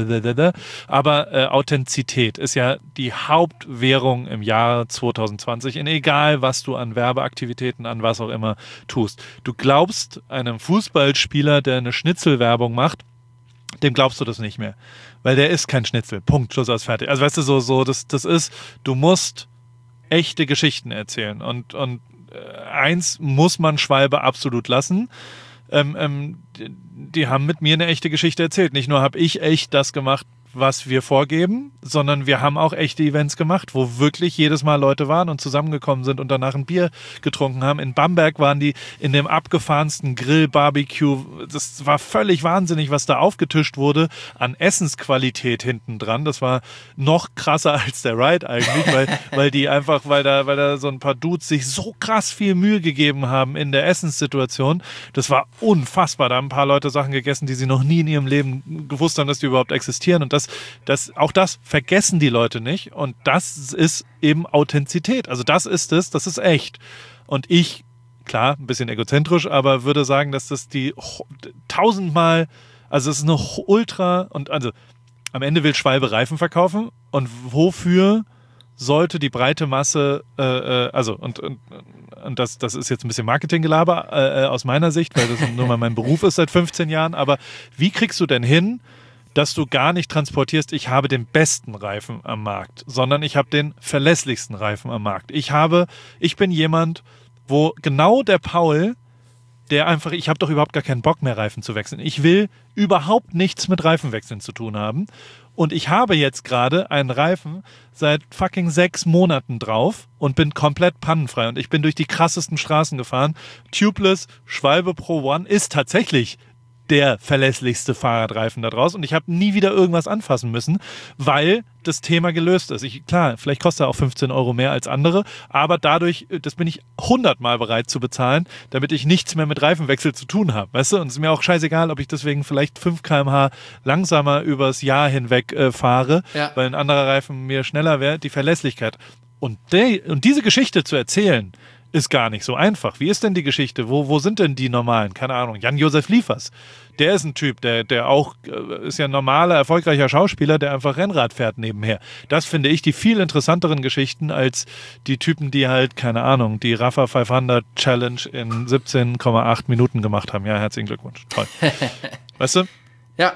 S2: aber äh, Authentizität ist ja die Hauptwährung im Jahr zwanzig zwanzig, in egal was du an Werbeaktivitäten, an was auch immer tust. Du glaubst einem Fußballspieler, der eine Schnitzelwerbung macht, dem glaubst du das nicht mehr, weil der ist kein Schnitzel, Punkt, Schluss aus, fertig. Also weißt du, so, so das, das ist, du musst echte Geschichten erzählen. Und, und äh, eins muss man Schwalbe absolut lassen. Ähm, ähm, die, die haben mit mir eine echte Geschichte erzählt. Nicht nur habe ich echt das gemacht, was wir vorgeben, sondern wir haben auch echte Events gemacht, wo wirklich jedes Mal Leute waren und zusammengekommen sind und danach ein Bier getrunken haben. In Bamberg waren die in dem abgefahrensten Grill-Barbecue. Das war völlig wahnsinnig, was da aufgetischt wurde an Essensqualität hinten dran. Das war noch krasser als der Ride eigentlich, weil, weil die einfach, weil da, weil da so ein paar Dudes sich so krass viel Mühe gegeben haben in der Essenssituation. Das war unfassbar. Da haben ein paar Leute Sachen gegessen, die sie noch nie in ihrem Leben gewusst haben, dass die überhaupt existieren. Und das Das, das, auch das vergessen die Leute nicht und das ist eben Authentizität. Also das ist es, das ist echt. Und ich, klar, ein bisschen egozentrisch, aber würde sagen, dass das die tausendmal, also es ist eine Ultra und also am Ende will Schwalbe Reifen verkaufen und wofür sollte die breite Masse, äh, also und, und, und das, das ist jetzt ein bisschen Marketinggelaber äh, aus meiner Sicht, weil das nur mal mein Beruf ist seit fünfzehn Jahren, aber wie kriegst du denn hin, dass du gar nicht transportierst, ich habe den besten Reifen am Markt, sondern ich habe den verlässlichsten Reifen am Markt. Ich habe, ich bin jemand, wo genau der Paul, der einfach, ich habe doch überhaupt gar keinen Bock mehr, Reifen zu wechseln. Ich will überhaupt nichts mit Reifenwechseln zu tun haben. Und ich habe jetzt gerade einen Reifen seit fucking sechs Monaten drauf und bin komplett pannenfrei. Und ich bin durch die krassesten Straßen gefahren. Tubeless Schwalbe Pro One ist tatsächlich der verlässlichste Fahrradreifen da draußen und ich habe nie wieder irgendwas anfassen müssen, weil das Thema gelöst ist. Ich, klar, vielleicht kostet er auch fünfzehn Euro mehr als andere, aber dadurch, das bin ich hundertmal bereit zu bezahlen, damit ich nichts mehr mit Reifenwechsel zu tun habe, weißt du? Und es ist mir auch scheißegal, ob ich deswegen vielleicht fünf Kilometer pro Stunde langsamer übers Jahr hinweg äh, fahre, ja. weil ein anderer Reifen mir schneller wäre, die Verlässlichkeit. Und, de, und diese Geschichte zu erzählen, ist gar nicht so einfach. Wie ist denn die Geschichte? Wo, wo sind denn die Normalen? Keine Ahnung. Jan-Josef Liefers. Der ist ein Typ, der, der auch, äh, ist ja ein normaler, erfolgreicher Schauspieler, der einfach Rennrad fährt nebenher. Das finde ich die viel interessanteren Geschichten als die Typen, die halt, keine Ahnung, die Rafa fünfhundert Challenge in siebzehn Komma acht Minuten gemacht haben. Ja, herzlichen Glückwunsch. Toll. Weißt du?
S1: Ja.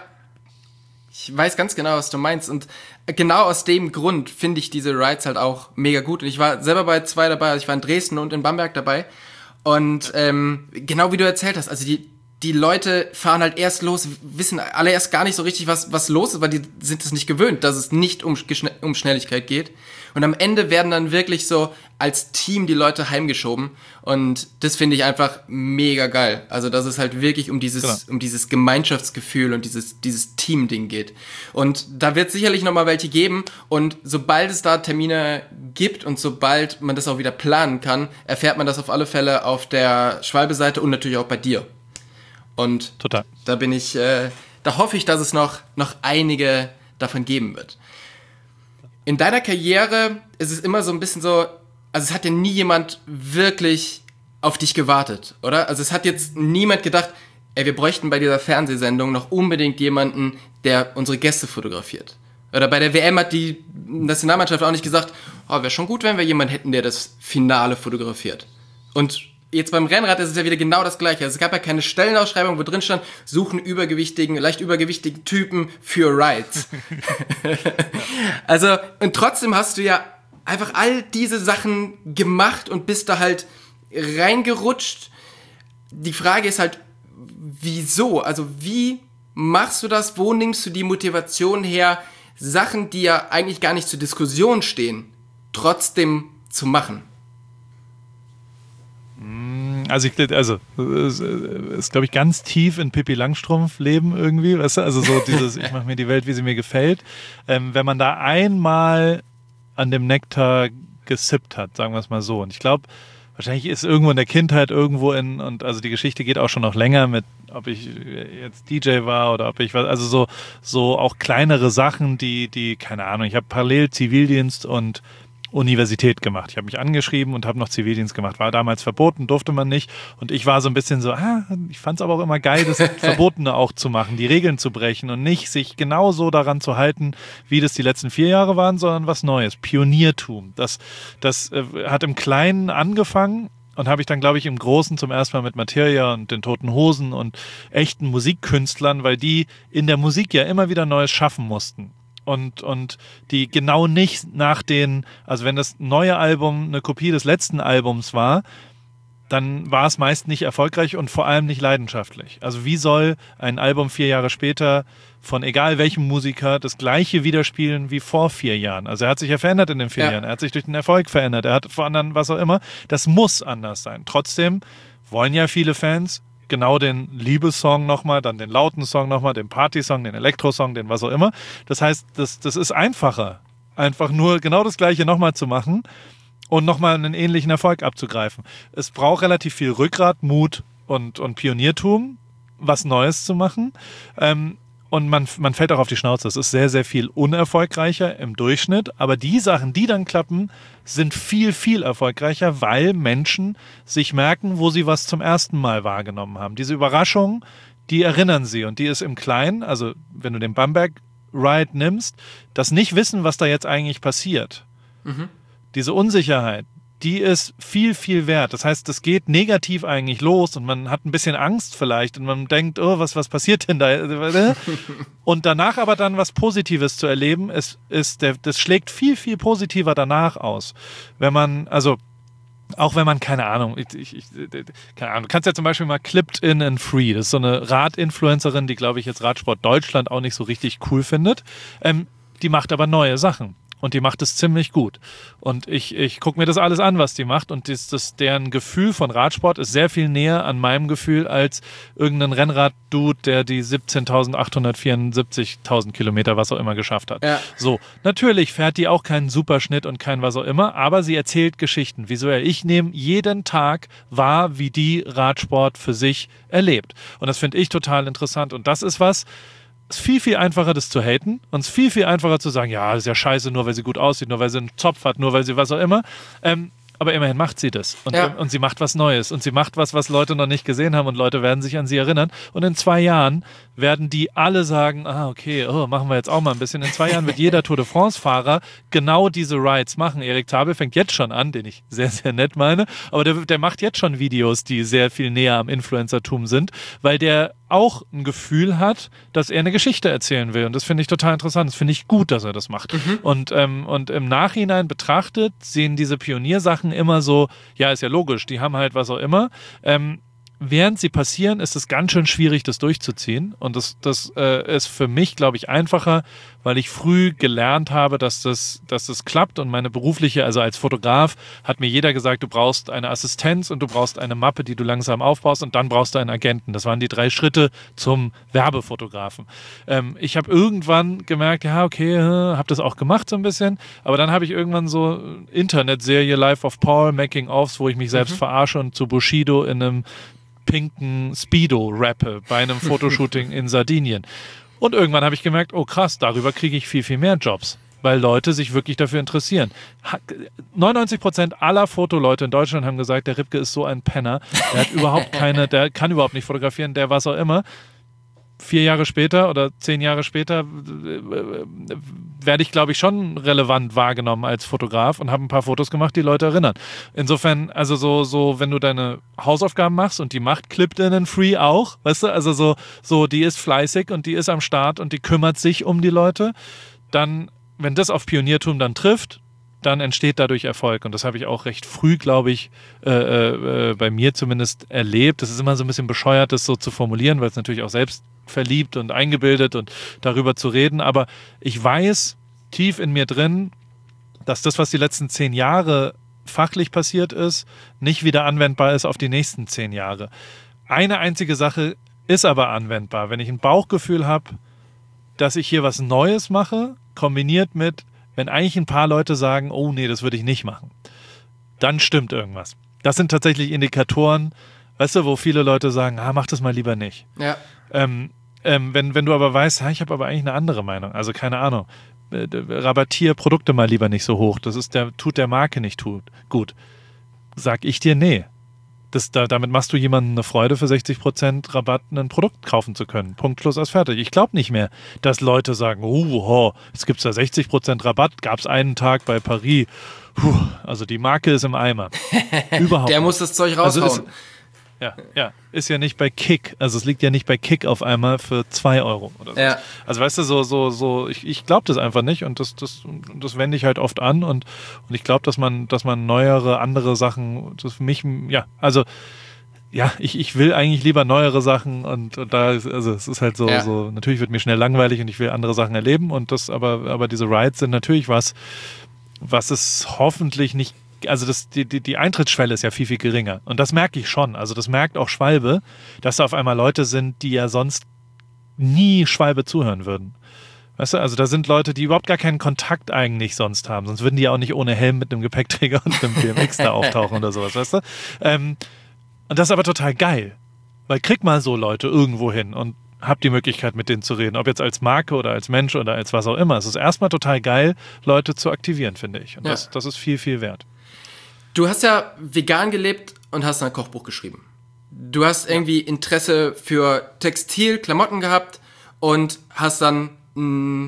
S1: Ich weiß ganz genau, was du meinst und genau aus dem Grund finde ich diese Rides halt auch mega gut. Und ich war selber bei zwei dabei, also ich war in Dresden und in Bamberg dabei und ähm, genau wie du erzählt hast, also die die Leute fahren halt erst los, wissen alle erst gar nicht so richtig, was, was los ist, weil die sind es nicht gewöhnt, dass es nicht um, um Schnelligkeit geht. Und am Ende werden dann wirklich so als Team die Leute heimgeschoben. Und das finde ich einfach mega geil. Also, dass es halt wirklich um dieses, genau. um dieses Gemeinschaftsgefühl und dieses, dieses Team-Ding geht. Und da wird es sicherlich nochmal welche geben. Und sobald es da Termine gibt und sobald man das auch wieder planen kann, erfährt man das auf alle Fälle auf der Schwalbe-Seite und natürlich auch bei dir. Und
S2: Total.
S1: da bin ich, äh, da hoffe ich, dass es noch, noch einige davon geben wird. In deiner Karriere ist es immer so ein bisschen so, also es hat ja nie jemand wirklich auf dich gewartet, oder? Also es hat jetzt niemand gedacht, ey, wir bräuchten bei dieser Fernsehsendung noch unbedingt jemanden, der unsere Gäste fotografiert. Oder bei der W M hat die Nationalmannschaft auch nicht gesagt, oh, wäre schon gut, wenn wir jemanden hätten, der das Finale fotografiert. Und jetzt beim Rennrad ist es ja wieder genau das Gleiche. Also es gab ja keine Stellenausschreibung, wo drin stand, suchen übergewichtigen, leicht übergewichtigen Typen für Rides. Also, und trotzdem hast du ja einfach all diese Sachen gemacht und bist da halt reingerutscht. Die Frage ist halt, wieso? Also, wie machst du das? Wo nimmst du die Motivation her, Sachen, die ja eigentlich gar nicht zur Diskussion stehen, trotzdem zu machen?
S2: Also, ich, also es ist, glaube ich, ganz tief in Pippi Langstrumpf-Leben irgendwie, weißt du? Also so dieses, ich mache mir die Welt, wie sie mir gefällt. Ähm, wenn man da einmal an dem Nektar gesippt hat, sagen wir es mal so. Und ich glaube, wahrscheinlich ist irgendwo in der Kindheit irgendwo in, und also die Geschichte geht auch schon noch länger mit, ob ich jetzt D J war oder ob ich was, also so, so auch kleinere Sachen, die, die, keine Ahnung, ich habe parallel Zivildienst und Universität gemacht. Ich habe mich angeschrieben und habe noch Zivildienst gemacht. War damals verboten, durfte man nicht. Und ich war so ein bisschen so, ah, ich fand es aber auch immer geil, das Verbotene auch zu machen, die Regeln zu brechen und nicht sich genau so daran zu halten, wie das die letzten vier Jahre waren, sondern was Neues. Pioniertum. Das, das äh, hat im Kleinen angefangen und habe ich dann, glaube ich, im Großen zum ersten Mal mit Materia und den Toten Hosen und echten Musikkünstlern, weil die in der Musik ja immer wieder Neues schaffen mussten. Und, und die genau nicht nach den, also wenn das neue Album eine Kopie des letzten Albums war, dann war es meist nicht erfolgreich und vor allem nicht leidenschaftlich. Also wie soll ein Album vier Jahre später von egal welchem Musiker das gleiche widerspielen wie vor vier Jahren? Also er hat sich ja verändert in den vier ja. Jahren, er hat sich durch den Erfolg verändert, er hat vor anderen was auch immer. Das muss anders sein. Trotzdem wollen ja viele Fans genau den Liebessong nochmal, dann den lauten Song nochmal, den Partysong, den Elektrosong, den was auch immer. Das heißt, das, das ist einfacher, einfach nur genau das Gleiche nochmal zu machen und nochmal einen ähnlichen Erfolg abzugreifen. Es braucht relativ viel Rückgrat, Mut und, und Pioniertum, was Neues zu machen. Ähm, und man, man fällt auch auf die Schnauze. Es ist sehr, sehr viel unerfolgreicher im Durchschnitt. Aber die Sachen, die dann klappen, sind viel, viel erfolgreicher, weil Menschen sich merken, wo sie was zum ersten Mal wahrgenommen haben. Diese Überraschung, die erinnern sie. Und die ist im Kleinen, also wenn du den Bamberg-Ride nimmst, das nicht wissen, was da jetzt eigentlich passiert. Mhm. Diese Unsicherheit, die ist viel, viel wert. Das heißt, es geht negativ eigentlich los und man hat ein bisschen Angst vielleicht und man denkt, oh, was, was passiert denn da? Und danach aber dann was Positives zu erleben, ist, ist der, das schlägt viel, viel positiver danach aus. Wenn man, also auch wenn man, keine Ahnung, ich, ich, ich, keine Ahnung, du kannst ja zum Beispiel mal Clipped In and Free, das ist so eine Radinfluencerin, die, glaube ich, jetzt Radsport Deutschland auch nicht so richtig cool findet. Ähm, die macht aber neue Sachen. Und die macht es ziemlich gut. Und ich, ich gucke mir das alles an, was die macht. Und das, das, deren Gefühl von Radsport ist sehr viel näher an meinem Gefühl als irgendein Rennrad-Dude, der die siebzehntausendachthundertvierundsiebzigtausend Kilometer, was auch immer, geschafft hat. Ja. So, natürlich fährt die auch keinen Superschnitt und kein was auch immer, aber sie erzählt Geschichten. Visuell. Ich nehme jeden Tag wahr, wie die Radsport für sich erlebt. Und das finde ich total interessant. Und das ist was, es ist viel, viel einfacher, das zu haten und es ist viel, viel einfacher zu sagen, ja, das ist ja scheiße, nur weil sie gut aussieht, nur weil sie einen Zopf hat, nur weil sie was auch immer. Ähm, aber immerhin macht sie das und, ja. und sie macht was Neues und sie macht was, was Leute noch nicht gesehen haben und Leute werden sich an sie erinnern und in zwei Jahren werden die alle sagen, ah, okay, oh, machen wir jetzt auch mal ein bisschen. In zwei Jahren wird jeder Tour de France-Fahrer genau diese Rides machen. Erik Zabel fängt jetzt schon an, den ich sehr, sehr nett meine, aber der, der macht jetzt schon Videos, die sehr viel näher am Influencertum sind, weil der auch ein Gefühl hat, dass er eine Geschichte erzählen will. Und das finde ich total interessant. Das finde ich gut, dass er das macht. Mhm. Und, ähm, und im Nachhinein betrachtet sehen diese Pioniersachen immer so, ja, ist ja logisch, die haben halt was auch immer. Ähm, während sie passieren, ist es ganz schön schwierig, das durchzuziehen. Und das, das äh, ist für mich, glaube ich, einfacher, weil ich früh gelernt habe, dass das, dass das klappt. Und meine berufliche, also als Fotograf, hat mir jeder gesagt, du brauchst eine Assistenz und du brauchst eine Mappe, die du langsam aufbaust und dann brauchst du einen Agenten. Das waren die drei Schritte zum Werbefotografen. Ähm, ich habe irgendwann gemerkt, ja, okay, äh, habe das auch gemacht so ein bisschen. Aber dann habe ich irgendwann so Internetserie Life of Paul, Making-ofs, wo ich mich selbst mhm. verarsche und zu Bushido in einem pinken Speedo rappe bei einem Fotoshooting in Sardinien. Und irgendwann habe ich gemerkt, oh krass, darüber kriege ich viel, viel mehr Jobs, weil Leute sich wirklich dafür interessieren. neunundneunzig Prozent aller Fotoleute in Deutschland haben gesagt, der Ripke ist so ein Penner, der hat überhaupt keine, der kann überhaupt nicht fotografieren, der was auch immer. Vier Jahre später oder zehn Jahre später äh, werde ich, glaube ich, schon relevant wahrgenommen als Fotograf und habe ein paar Fotos gemacht, die Leute erinnern. Insofern, also so, so, wenn du deine Hausaufgaben machst und die macht Clipped in and Free auch, weißt du, also so, so, die ist fleißig und die ist am Start und die kümmert sich um die Leute, dann, wenn das auf Pioniertum dann trifft, dann entsteht dadurch Erfolg. Und das habe ich auch recht früh, glaube ich, äh, äh, bei mir zumindest erlebt. Das ist immer so ein bisschen bescheuert, das so zu formulieren, weil es natürlich auch selbst verliebt und eingebildet und darüber zu reden. Aber ich weiß tief in mir drin, dass das, was die letzten zehn Jahre fachlich passiert ist, nicht wieder anwendbar ist auf die nächsten zehn Jahre. Eine einzige Sache ist aber anwendbar. Wenn ich ein Bauchgefühl habe, dass ich hier was Neues mache, kombiniert mit, wenn eigentlich ein paar Leute sagen, oh nee, das würde ich nicht machen, dann stimmt irgendwas. Das sind tatsächlich Indikatoren, weißt du, wo viele Leute sagen, ah, mach das mal lieber nicht.
S1: Ja.
S2: Ähm, ähm, wenn, wenn du aber weißt, ah, ich habe aber eigentlich eine andere Meinung, also keine Ahnung, äh, rabattier Produkte mal lieber nicht so hoch, das ist der, tut der Marke nicht tut, gut, sag ich dir, nee. Das, da, damit machst du jemandem eine Freude, für sechzig Prozent Rabatt ein Produkt kaufen zu können. Punkt, Schluss, aus, fertig. Ich glaube nicht mehr, dass Leute sagen, uh, oh, jetzt gibt es da sechzig Prozent Rabatt, gab es einen Tag bei Paris. Puh, also die Marke ist im Eimer. Überhaupt
S1: Der muss das Zeug raushauen.
S2: Also ist, ja, ja, ist ja nicht bei Kick, also es liegt ja nicht bei Kick auf einmal für zwei Euro oder so.
S1: Ja.
S2: Also weißt du, so, so, so, ich, ich glaube das einfach nicht und das, das, das wende ich halt oft an und, und ich glaube, dass man, dass man neuere, andere Sachen, das für mich, ja, also ja, ich, ich will eigentlich lieber neuere Sachen und, und da, also es ist halt so, ja. so, natürlich wird mir schnell langweilig und ich will andere Sachen erleben und das, aber, aber diese Rides sind natürlich was, was es hoffentlich nicht, also das, die, die, die Eintrittsschwelle ist ja viel, viel geringer. Und das merke ich schon. Also das merkt auch Schwalbe, dass da auf einmal Leute sind, die ja sonst nie Schwalbe zuhören würden. Weißt du, also da sind Leute, die überhaupt gar keinen Kontakt eigentlich sonst haben. Sonst würden die ja auch nicht ohne Helm mit einem Gepäckträger und einem B M X da auftauchen oder sowas, weißt du? Ähm, und das ist aber total geil. Weil krieg mal so Leute irgendwo hin und hab die Möglichkeit, mit denen zu reden. Ob jetzt als Marke oder als Mensch oder als was auch immer. Es ist erstmal total geil, Leute zu aktivieren, finde ich. Und ja. das, das ist viel, viel wert.
S1: Du hast ja vegan gelebt und hast ein Kochbuch geschrieben. Du hast irgendwie Interesse für Textil, Klamotten gehabt und hast dann eine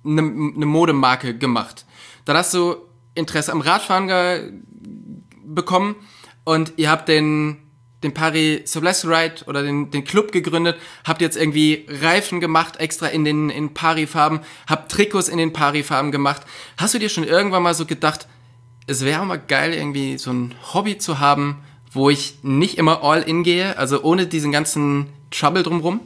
S1: ne Modemarke gemacht. Dann hast du Interesse am Radfahren ge- bekommen und ihr habt den, den Paris Soufflesse Ride oder den, den Club gegründet, habt jetzt irgendwie Reifen gemacht, extra in den in Paris-Farben, habt Trikots in den Paris-Farben gemacht. Hast du dir schon irgendwann mal so gedacht, es wäre mal geil, irgendwie so ein Hobby zu haben, wo ich nicht immer all in gehe, also ohne diesen ganzen Trouble drumrum?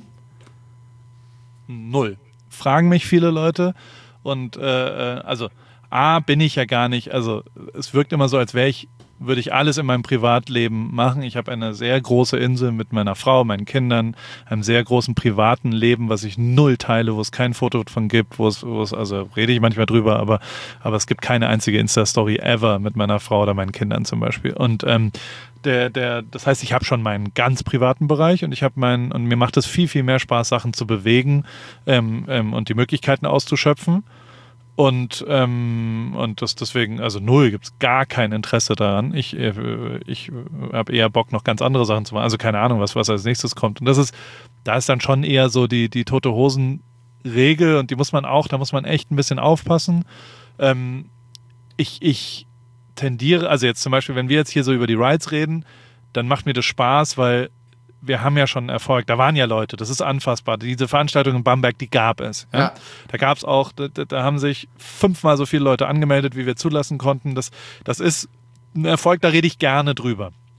S2: Null. Fragen mich viele Leute und äh, also A, bin ich ja gar nicht, also es wirkt immer so, als wäre ich, würde ich alles in meinem Privatleben machen. Ich habe eine sehr große Insel mit meiner Frau, meinen Kindern, einem sehr großen privaten Leben, was ich null teile, wo es kein Foto von gibt, wo es, wo es also rede ich manchmal drüber, aber, aber es gibt keine einzige Insta-Story ever mit meiner Frau oder meinen Kindern zum Beispiel. Und ähm, der, der, das heißt, ich habe schon meinen ganz privaten Bereich und ich habe meinen, und mir macht es viel, viel mehr Spaß, Sachen zu bewegen ähm, ähm, und die Möglichkeiten auszuschöpfen. Und, ähm, und das deswegen, also null, gibt es gar kein Interesse daran. Ich, äh, ich habe eher Bock, noch ganz andere Sachen zu machen. Also keine Ahnung, was, was als nächstes kommt. Und das ist, da ist dann schon eher so die, die tote Hosen-Regel und die muss man auch, da muss man echt ein bisschen aufpassen. Ähm, ich, ich tendiere, also jetzt zum Beispiel, wenn wir jetzt hier so über die Rides reden, dann macht mir das Spaß, weil wir haben ja schon Erfolg, da waren ja Leute, das ist anfassbar. Diese Veranstaltung in Bamberg, die gab es. Ja? Ja. Da gab es auch, da, da haben sich fünfmal so viele Leute angemeldet, wie wir zulassen konnten. Das, das ist ein Erfolg, da rede ich gerne drüber.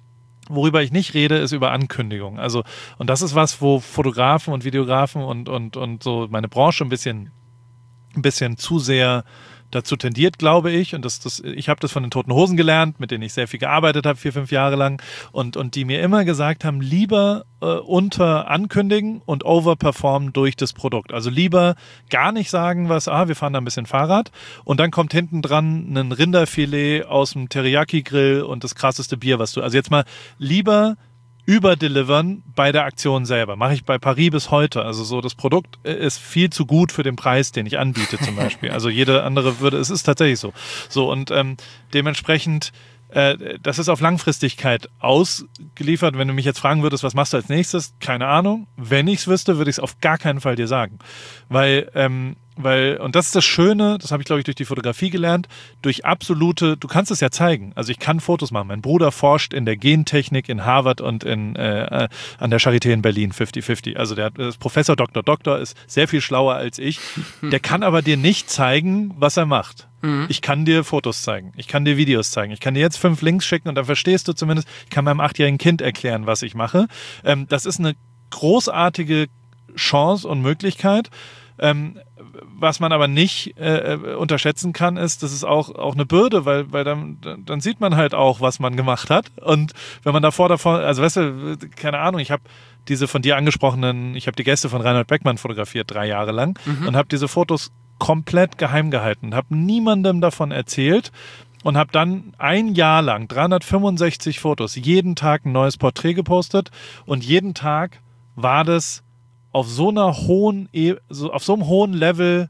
S2: Worüber ich nicht rede, ist über Ankündigungen. Also, und das ist was, wo Fotografen und Videografen und, und, und so meine Branche ein bisschen, ein bisschen zu sehr dazu tendiert, glaube ich. Und das, das, ich habe das von den Toten Hosen gelernt, mit denen ich sehr viel gearbeitet habe, vier, fünf Jahre lang. Und, und die mir immer gesagt haben, lieber äh, unter ankündigen und overperformen durch das Produkt. Also lieber gar nicht sagen, was, ah, wir fahren da ein bisschen Fahrrad. Und dann kommt hinten dran ein Rinderfilet aus dem Teriyaki-Grill und das krasseste Bier, was du, also jetzt mal lieber überdelivern bei der Aktion selber. Mache ich bei Paris bis heute. Also so, das Produkt ist viel zu gut für den Preis, den ich anbiete zum Beispiel. Also jede andere würde, es ist tatsächlich so. So und ähm, dementsprechend, äh, das ist auf Langfristigkeit ausgeliefert. Wenn du mich jetzt fragen würdest, was machst du als nächstes? Keine Ahnung. Wenn ich es wüsste, würde ich es auf gar keinen Fall dir sagen. Weil, ähm, Weil, und das ist das Schöne, das habe ich, glaube ich, durch die Fotografie gelernt, durch absolute, du kannst es ja zeigen. Also ich kann Fotos machen. Mein Bruder forscht in der Gentechnik in Harvard und in, äh, an der Charité in Berlin, fünfzig fünfzig. Also der ist Professor, Doktor, Doktor, ist sehr viel schlauer als ich. Der kann aber dir nicht zeigen, was er macht. Mhm. Ich kann dir Fotos zeigen. Ich kann dir Videos zeigen. Ich kann dir jetzt fünf Links schicken und dann verstehst du zumindest, ich kann meinem achtjährigen Kind erklären, was ich mache. Ähm, das ist eine großartige Chance und Möglichkeit. Ähm, was man aber nicht äh, unterschätzen kann, ist, das ist auch, auch eine Bürde, weil, weil dann, dann sieht man halt auch, was man gemacht hat. Und wenn man davor, davor, also weißt du, keine Ahnung, ich habe diese von dir angesprochenen, ich habe die Gäste von Reinhold Beckmann fotografiert, drei Jahre lang mhm. und habe diese Fotos komplett geheim gehalten, habe niemandem davon erzählt und habe dann ein Jahr lang dreihundertfünfundsechzig Fotos, jeden Tag ein neues Porträt gepostet und jeden Tag war das auf so einer hohen, so auf so einem hohen Level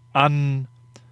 S2: an,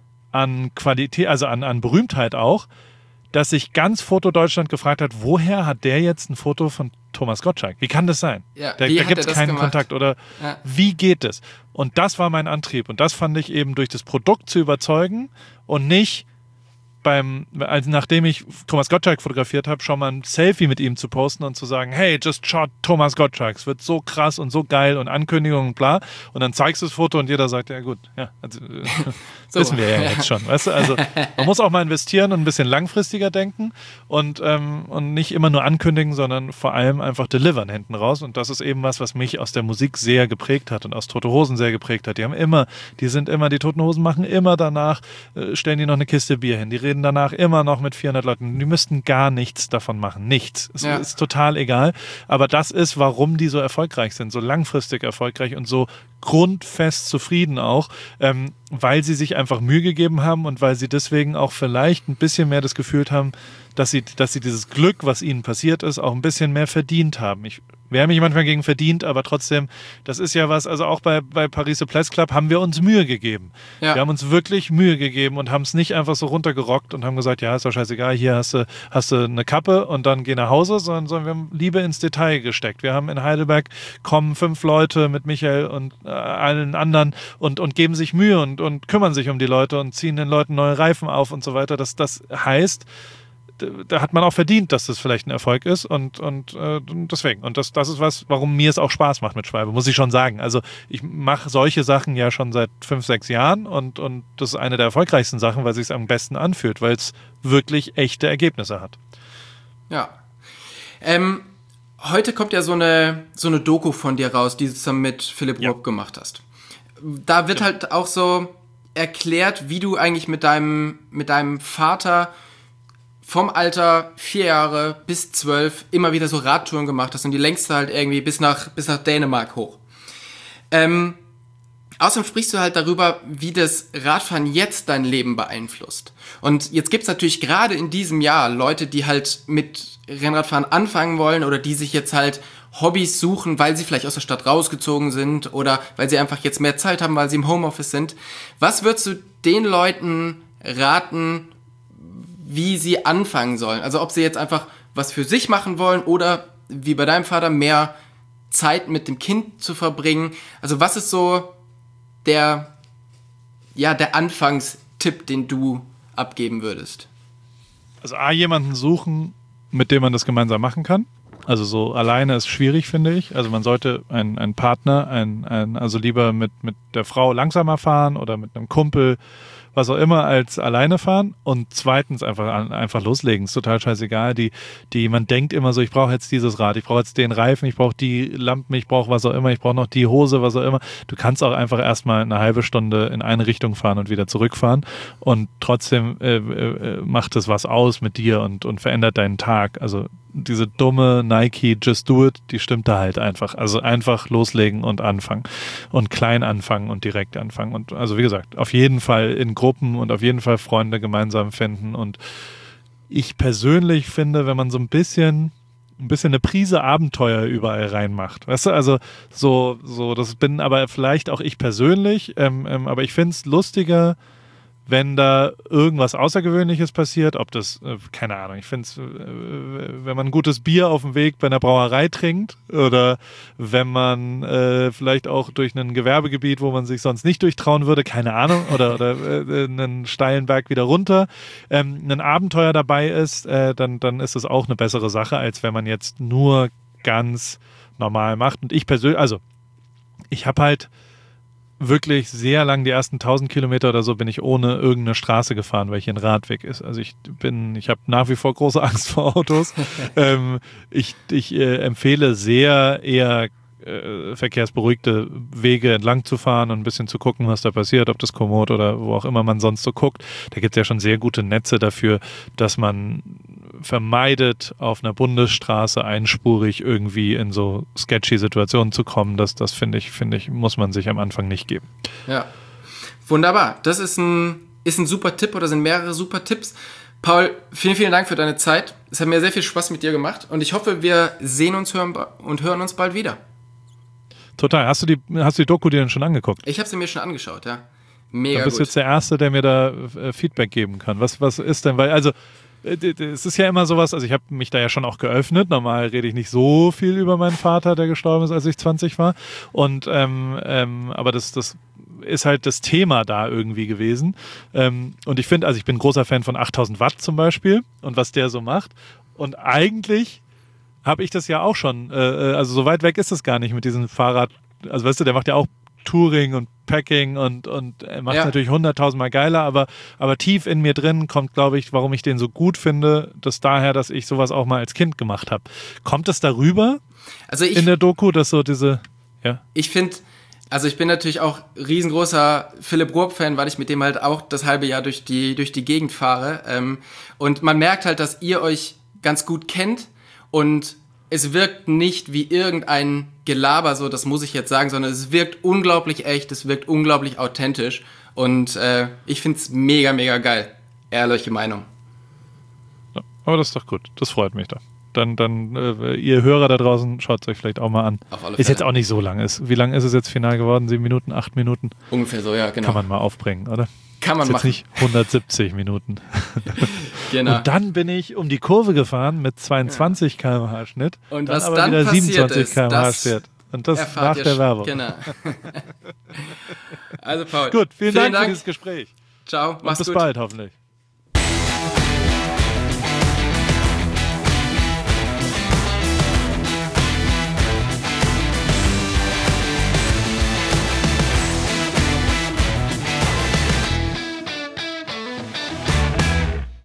S2: an Qualität, also an, an Berühmtheit auch, dass sich ganz Foto Deutschland gefragt hat, woher hat der jetzt ein Foto von Thomas Gottschalk? Wie kann das sein?
S1: Ja,
S2: da da gibt es keinen gemacht? Kontakt oder
S1: ja.
S2: Wie geht es? Und das war mein Antrieb und das fand ich eben durch das Produkt zu überzeugen und nicht beim, also nachdem ich Thomas Gottschalk fotografiert habe, schon mal ein Selfie mit ihm zu posten und zu sagen, hey, just shot Thomas Gottschalk, es wird so krass und so geil und Ankündigungen und bla. Und dann zeigst du das Foto und jeder sagt, ja gut, ja, also, so. Wissen wir ja, ja jetzt schon. Weißt du? Also man muss auch mal investieren und ein bisschen langfristiger denken und, ähm, und nicht immer nur ankündigen, sondern vor allem einfach delivern hinten raus. Und das ist eben was, was mich aus der Musik sehr geprägt hat und aus Tote Hosen sehr geprägt hat. Die haben immer, die sind immer, die Toten Hosen machen immer danach, äh, stellen die noch eine Kiste Bier hin, die reden danach immer noch mit vierhundert Leuten. Die müssten gar nichts davon machen. Nichts. Es ja. ist total egal. Aber das ist, warum die so erfolgreich sind, so langfristig erfolgreich und so grundfest zufrieden auch, ähm, weil sie sich einfach Mühe gegeben haben und weil sie deswegen auch vielleicht ein bisschen mehr das Gefühl haben, dass sie, dass sie dieses Glück, was ihnen passiert ist, auch ein bisschen mehr verdient haben. Ich wehre mich manchmal gegen verdient, aber trotzdem, das ist ja was, also auch bei, bei Paris The Place Club haben wir uns Mühe gegeben. Ja. Wir haben uns wirklich Mühe gegeben und haben es nicht einfach so runtergerockt und haben gesagt, ja, ist doch scheißegal, hier hast du, hast du eine Kappe und dann geh nach Hause, sondern, sondern wir haben Liebe ins Detail gesteckt. Wir haben in Heidelberg kommen fünf Leute mit Michael und äh, allen anderen und, und geben sich Mühe und, und kümmern sich um die Leute und ziehen den Leuten neue Reifen auf und so weiter. Das, das heißt, da hat man auch verdient, dass das vielleicht ein Erfolg ist und, und äh, deswegen. Und das, das ist was, warum mir es auch Spaß macht mit Schwalbe, muss ich schon sagen. Also ich mache solche Sachen ja schon seit fünf, sechs Jahren und, und das ist eine der erfolgreichsten Sachen, weil es sich am besten anfühlt, weil es wirklich echte Ergebnisse hat.
S1: Ja. Ähm, heute kommt ja so eine, so eine Doku von dir raus, die du zusammen mit Philipp ja. Rupp gemacht hast. Da wird ja. halt auch so erklärt, wie du eigentlich mit deinem, mit deinem Vater vom Alter vier Jahre bis zwölf immer wieder so Radtouren gemacht hast und die längste halt irgendwie bis nach, bis nach Dänemark hoch. Ähm, außerdem sprichst du halt darüber, wie das Radfahren jetzt dein Leben beeinflusst. Und jetzt gibt's natürlich gerade in diesem Jahr Leute, die halt mit Rennradfahren anfangen wollen oder die sich jetzt halt Hobbys suchen, weil sie vielleicht aus der Stadt rausgezogen sind oder weil sie einfach jetzt mehr Zeit haben, weil sie im Homeoffice sind. Was würdest du den Leuten raten, wie sie anfangen sollen? Also ob sie jetzt einfach was für sich machen wollen oder wie bei deinem Vater mehr Zeit mit dem Kind zu verbringen. Also was ist so der, ja, der Anfangstipp, den du abgeben würdest?
S2: Also A, jemanden suchen, mit dem man das gemeinsam machen kann. Also so alleine ist schwierig, finde ich. Also man sollte einen, einen Partner, ein, ein, also lieber mit, mit der Frau langsamer fahren oder mit einem Kumpel, was auch immer, als alleine fahren und zweitens einfach, einfach loslegen. Ist total scheißegal. Die, die, man denkt immer so, ich brauche jetzt dieses Rad, ich brauche jetzt den Reifen, ich brauche die Lampen, ich brauche was auch immer, ich brauche noch die Hose, was auch immer. Du kannst auch einfach erstmal eine halbe Stunde in eine Richtung fahren und wieder zurückfahren und trotzdem äh, äh, macht es was aus mit dir und, und verändert deinen Tag. Also diese dumme Nike Just Do It, die stimmt da halt einfach. Also einfach loslegen und anfangen und klein anfangen und direkt anfangen und also wie gesagt, auf jeden Fall in Gruppen und auf jeden Fall Freunde gemeinsam finden und ich persönlich finde, wenn man so ein bisschen ein bisschen eine Prise Abenteuer überall reinmacht. Weißt du, also so, so, das bin aber vielleicht auch ich persönlich, ähm, ähm, aber ich finde es lustiger, wenn da irgendwas Außergewöhnliches passiert, ob das, äh, keine Ahnung, ich finde es, äh, wenn man ein gutes Bier auf dem Weg bei einer Brauerei trinkt oder wenn man äh, vielleicht auch durch ein Gewerbegebiet, wo man sich sonst nicht durchtrauen würde, keine Ahnung, oder, oder äh, einen steilen Berg wieder runter, ähm, ein Abenteuer dabei ist, äh, dann, dann ist es auch eine bessere Sache, als wenn man jetzt nur ganz normal macht. Und ich persönlich, also ich habe halt wirklich sehr lang, die ersten tausend Kilometer oder so, bin ich ohne irgendeine Straße gefahren, weil hier ein Radweg ist. Also ich bin, ich habe nach wie vor große Angst vor Autos. ähm, ich ich äh, empfehle sehr eher äh, verkehrsberuhigte Wege entlang zu fahren und ein bisschen zu gucken, was da passiert, ob das Komoot oder wo auch immer man sonst so guckt. Da gibt es ja schon sehr gute Netze dafür, dass man vermeidet, auf einer Bundesstraße einspurig irgendwie in so sketchy Situationen zu kommen. Das, das finde ich, finde ich, muss man sich am Anfang nicht geben.
S1: Ja, wunderbar. Das ist ein, ist ein super Tipp oder sind mehrere super Tipps. Paul, vielen, vielen Dank für deine Zeit. Es hat mir sehr viel Spaß mit dir gemacht und ich hoffe, wir sehen uns hören und hören uns bald wieder.
S2: Total. Hast du die, hast du die Doku dir denn schon angeguckt?
S1: Ich habe sie mir schon angeschaut, ja. Mega
S2: gut. Du bist
S1: gut.
S2: jetzt der Erste, der mir da äh, Feedback geben kann. Was, was ist denn, weil, also es ist ja immer sowas, also ich habe mich da ja schon auch geöffnet. Normal rede ich nicht so viel über meinen Vater, der gestorben ist, als ich zwanzig war. Und ähm, ähm, aber das, das ist halt das Thema da irgendwie gewesen. Ähm, und ich finde, also ich bin ein großer Fan von achttausend Watt zum Beispiel und was der so macht. Und eigentlich habe ich das ja auch schon, äh, also so weit weg ist es gar nicht mit diesem Fahrrad. Also weißt du, der macht ja auch Touring und Packing und, und er macht es
S1: Ja.
S2: natürlich hunderttausendmal geiler, aber, aber tief in mir drin kommt, glaube ich, warum ich den so gut finde, das daher, dass ich sowas auch mal als Kind gemacht habe. Kommt es darüber
S1: Also ich,
S2: in der Doku, dass so diese, ja?
S1: ich finde, also ich bin natürlich auch riesengroßer Philipp Ruob-Fan, weil ich mit dem halt auch das halbe Jahr durch die, durch die Gegend fahre. Ähm, und man merkt halt, dass ihr euch ganz gut kennt und es wirkt nicht wie irgendein Gelaber, so, das muss ich jetzt sagen, sondern es wirkt unglaublich echt, es wirkt unglaublich authentisch und äh, ich find's mega, mega geil. Ehrliche Meinung.
S2: Ja, aber das ist doch gut, das freut mich doch. Dann, dann äh, ihr Hörer da draußen, schaut es euch vielleicht auch mal an.
S1: Auf alle
S2: ist
S1: Fälle.
S2: jetzt auch nicht so lang. Ist, wie lang ist es jetzt final geworden? Sieben Minuten, acht Minuten?
S1: Ungefähr so, ja, genau.
S2: Kann man mal aufbringen, oder?
S1: Kann man
S2: ist
S1: machen.
S2: jetzt nicht hundertsiebzig Minuten.
S1: Genau.
S2: Und dann bin ich um die Kurve gefahren mit zweiundzwanzig Kilometer pro Stunde Schnitt.
S1: Und
S2: dann
S1: was
S2: aber
S1: dann
S2: wieder
S1: passiert
S2: siebenundzwanzig
S1: ist,
S2: Kilometer pro Stunde
S1: das
S2: fährt. Und das
S1: erfahrt
S2: nach
S1: ihr
S2: der
S1: sch-
S2: Werbung.
S1: Genau. Also Paul.
S2: Gut, vielen,
S1: Vielen
S2: Dank, für
S1: Dank.
S2: dieses Gespräch.
S1: Ciao,
S2: Und
S1: mach's
S2: bis
S1: gut.
S2: bald hoffentlich.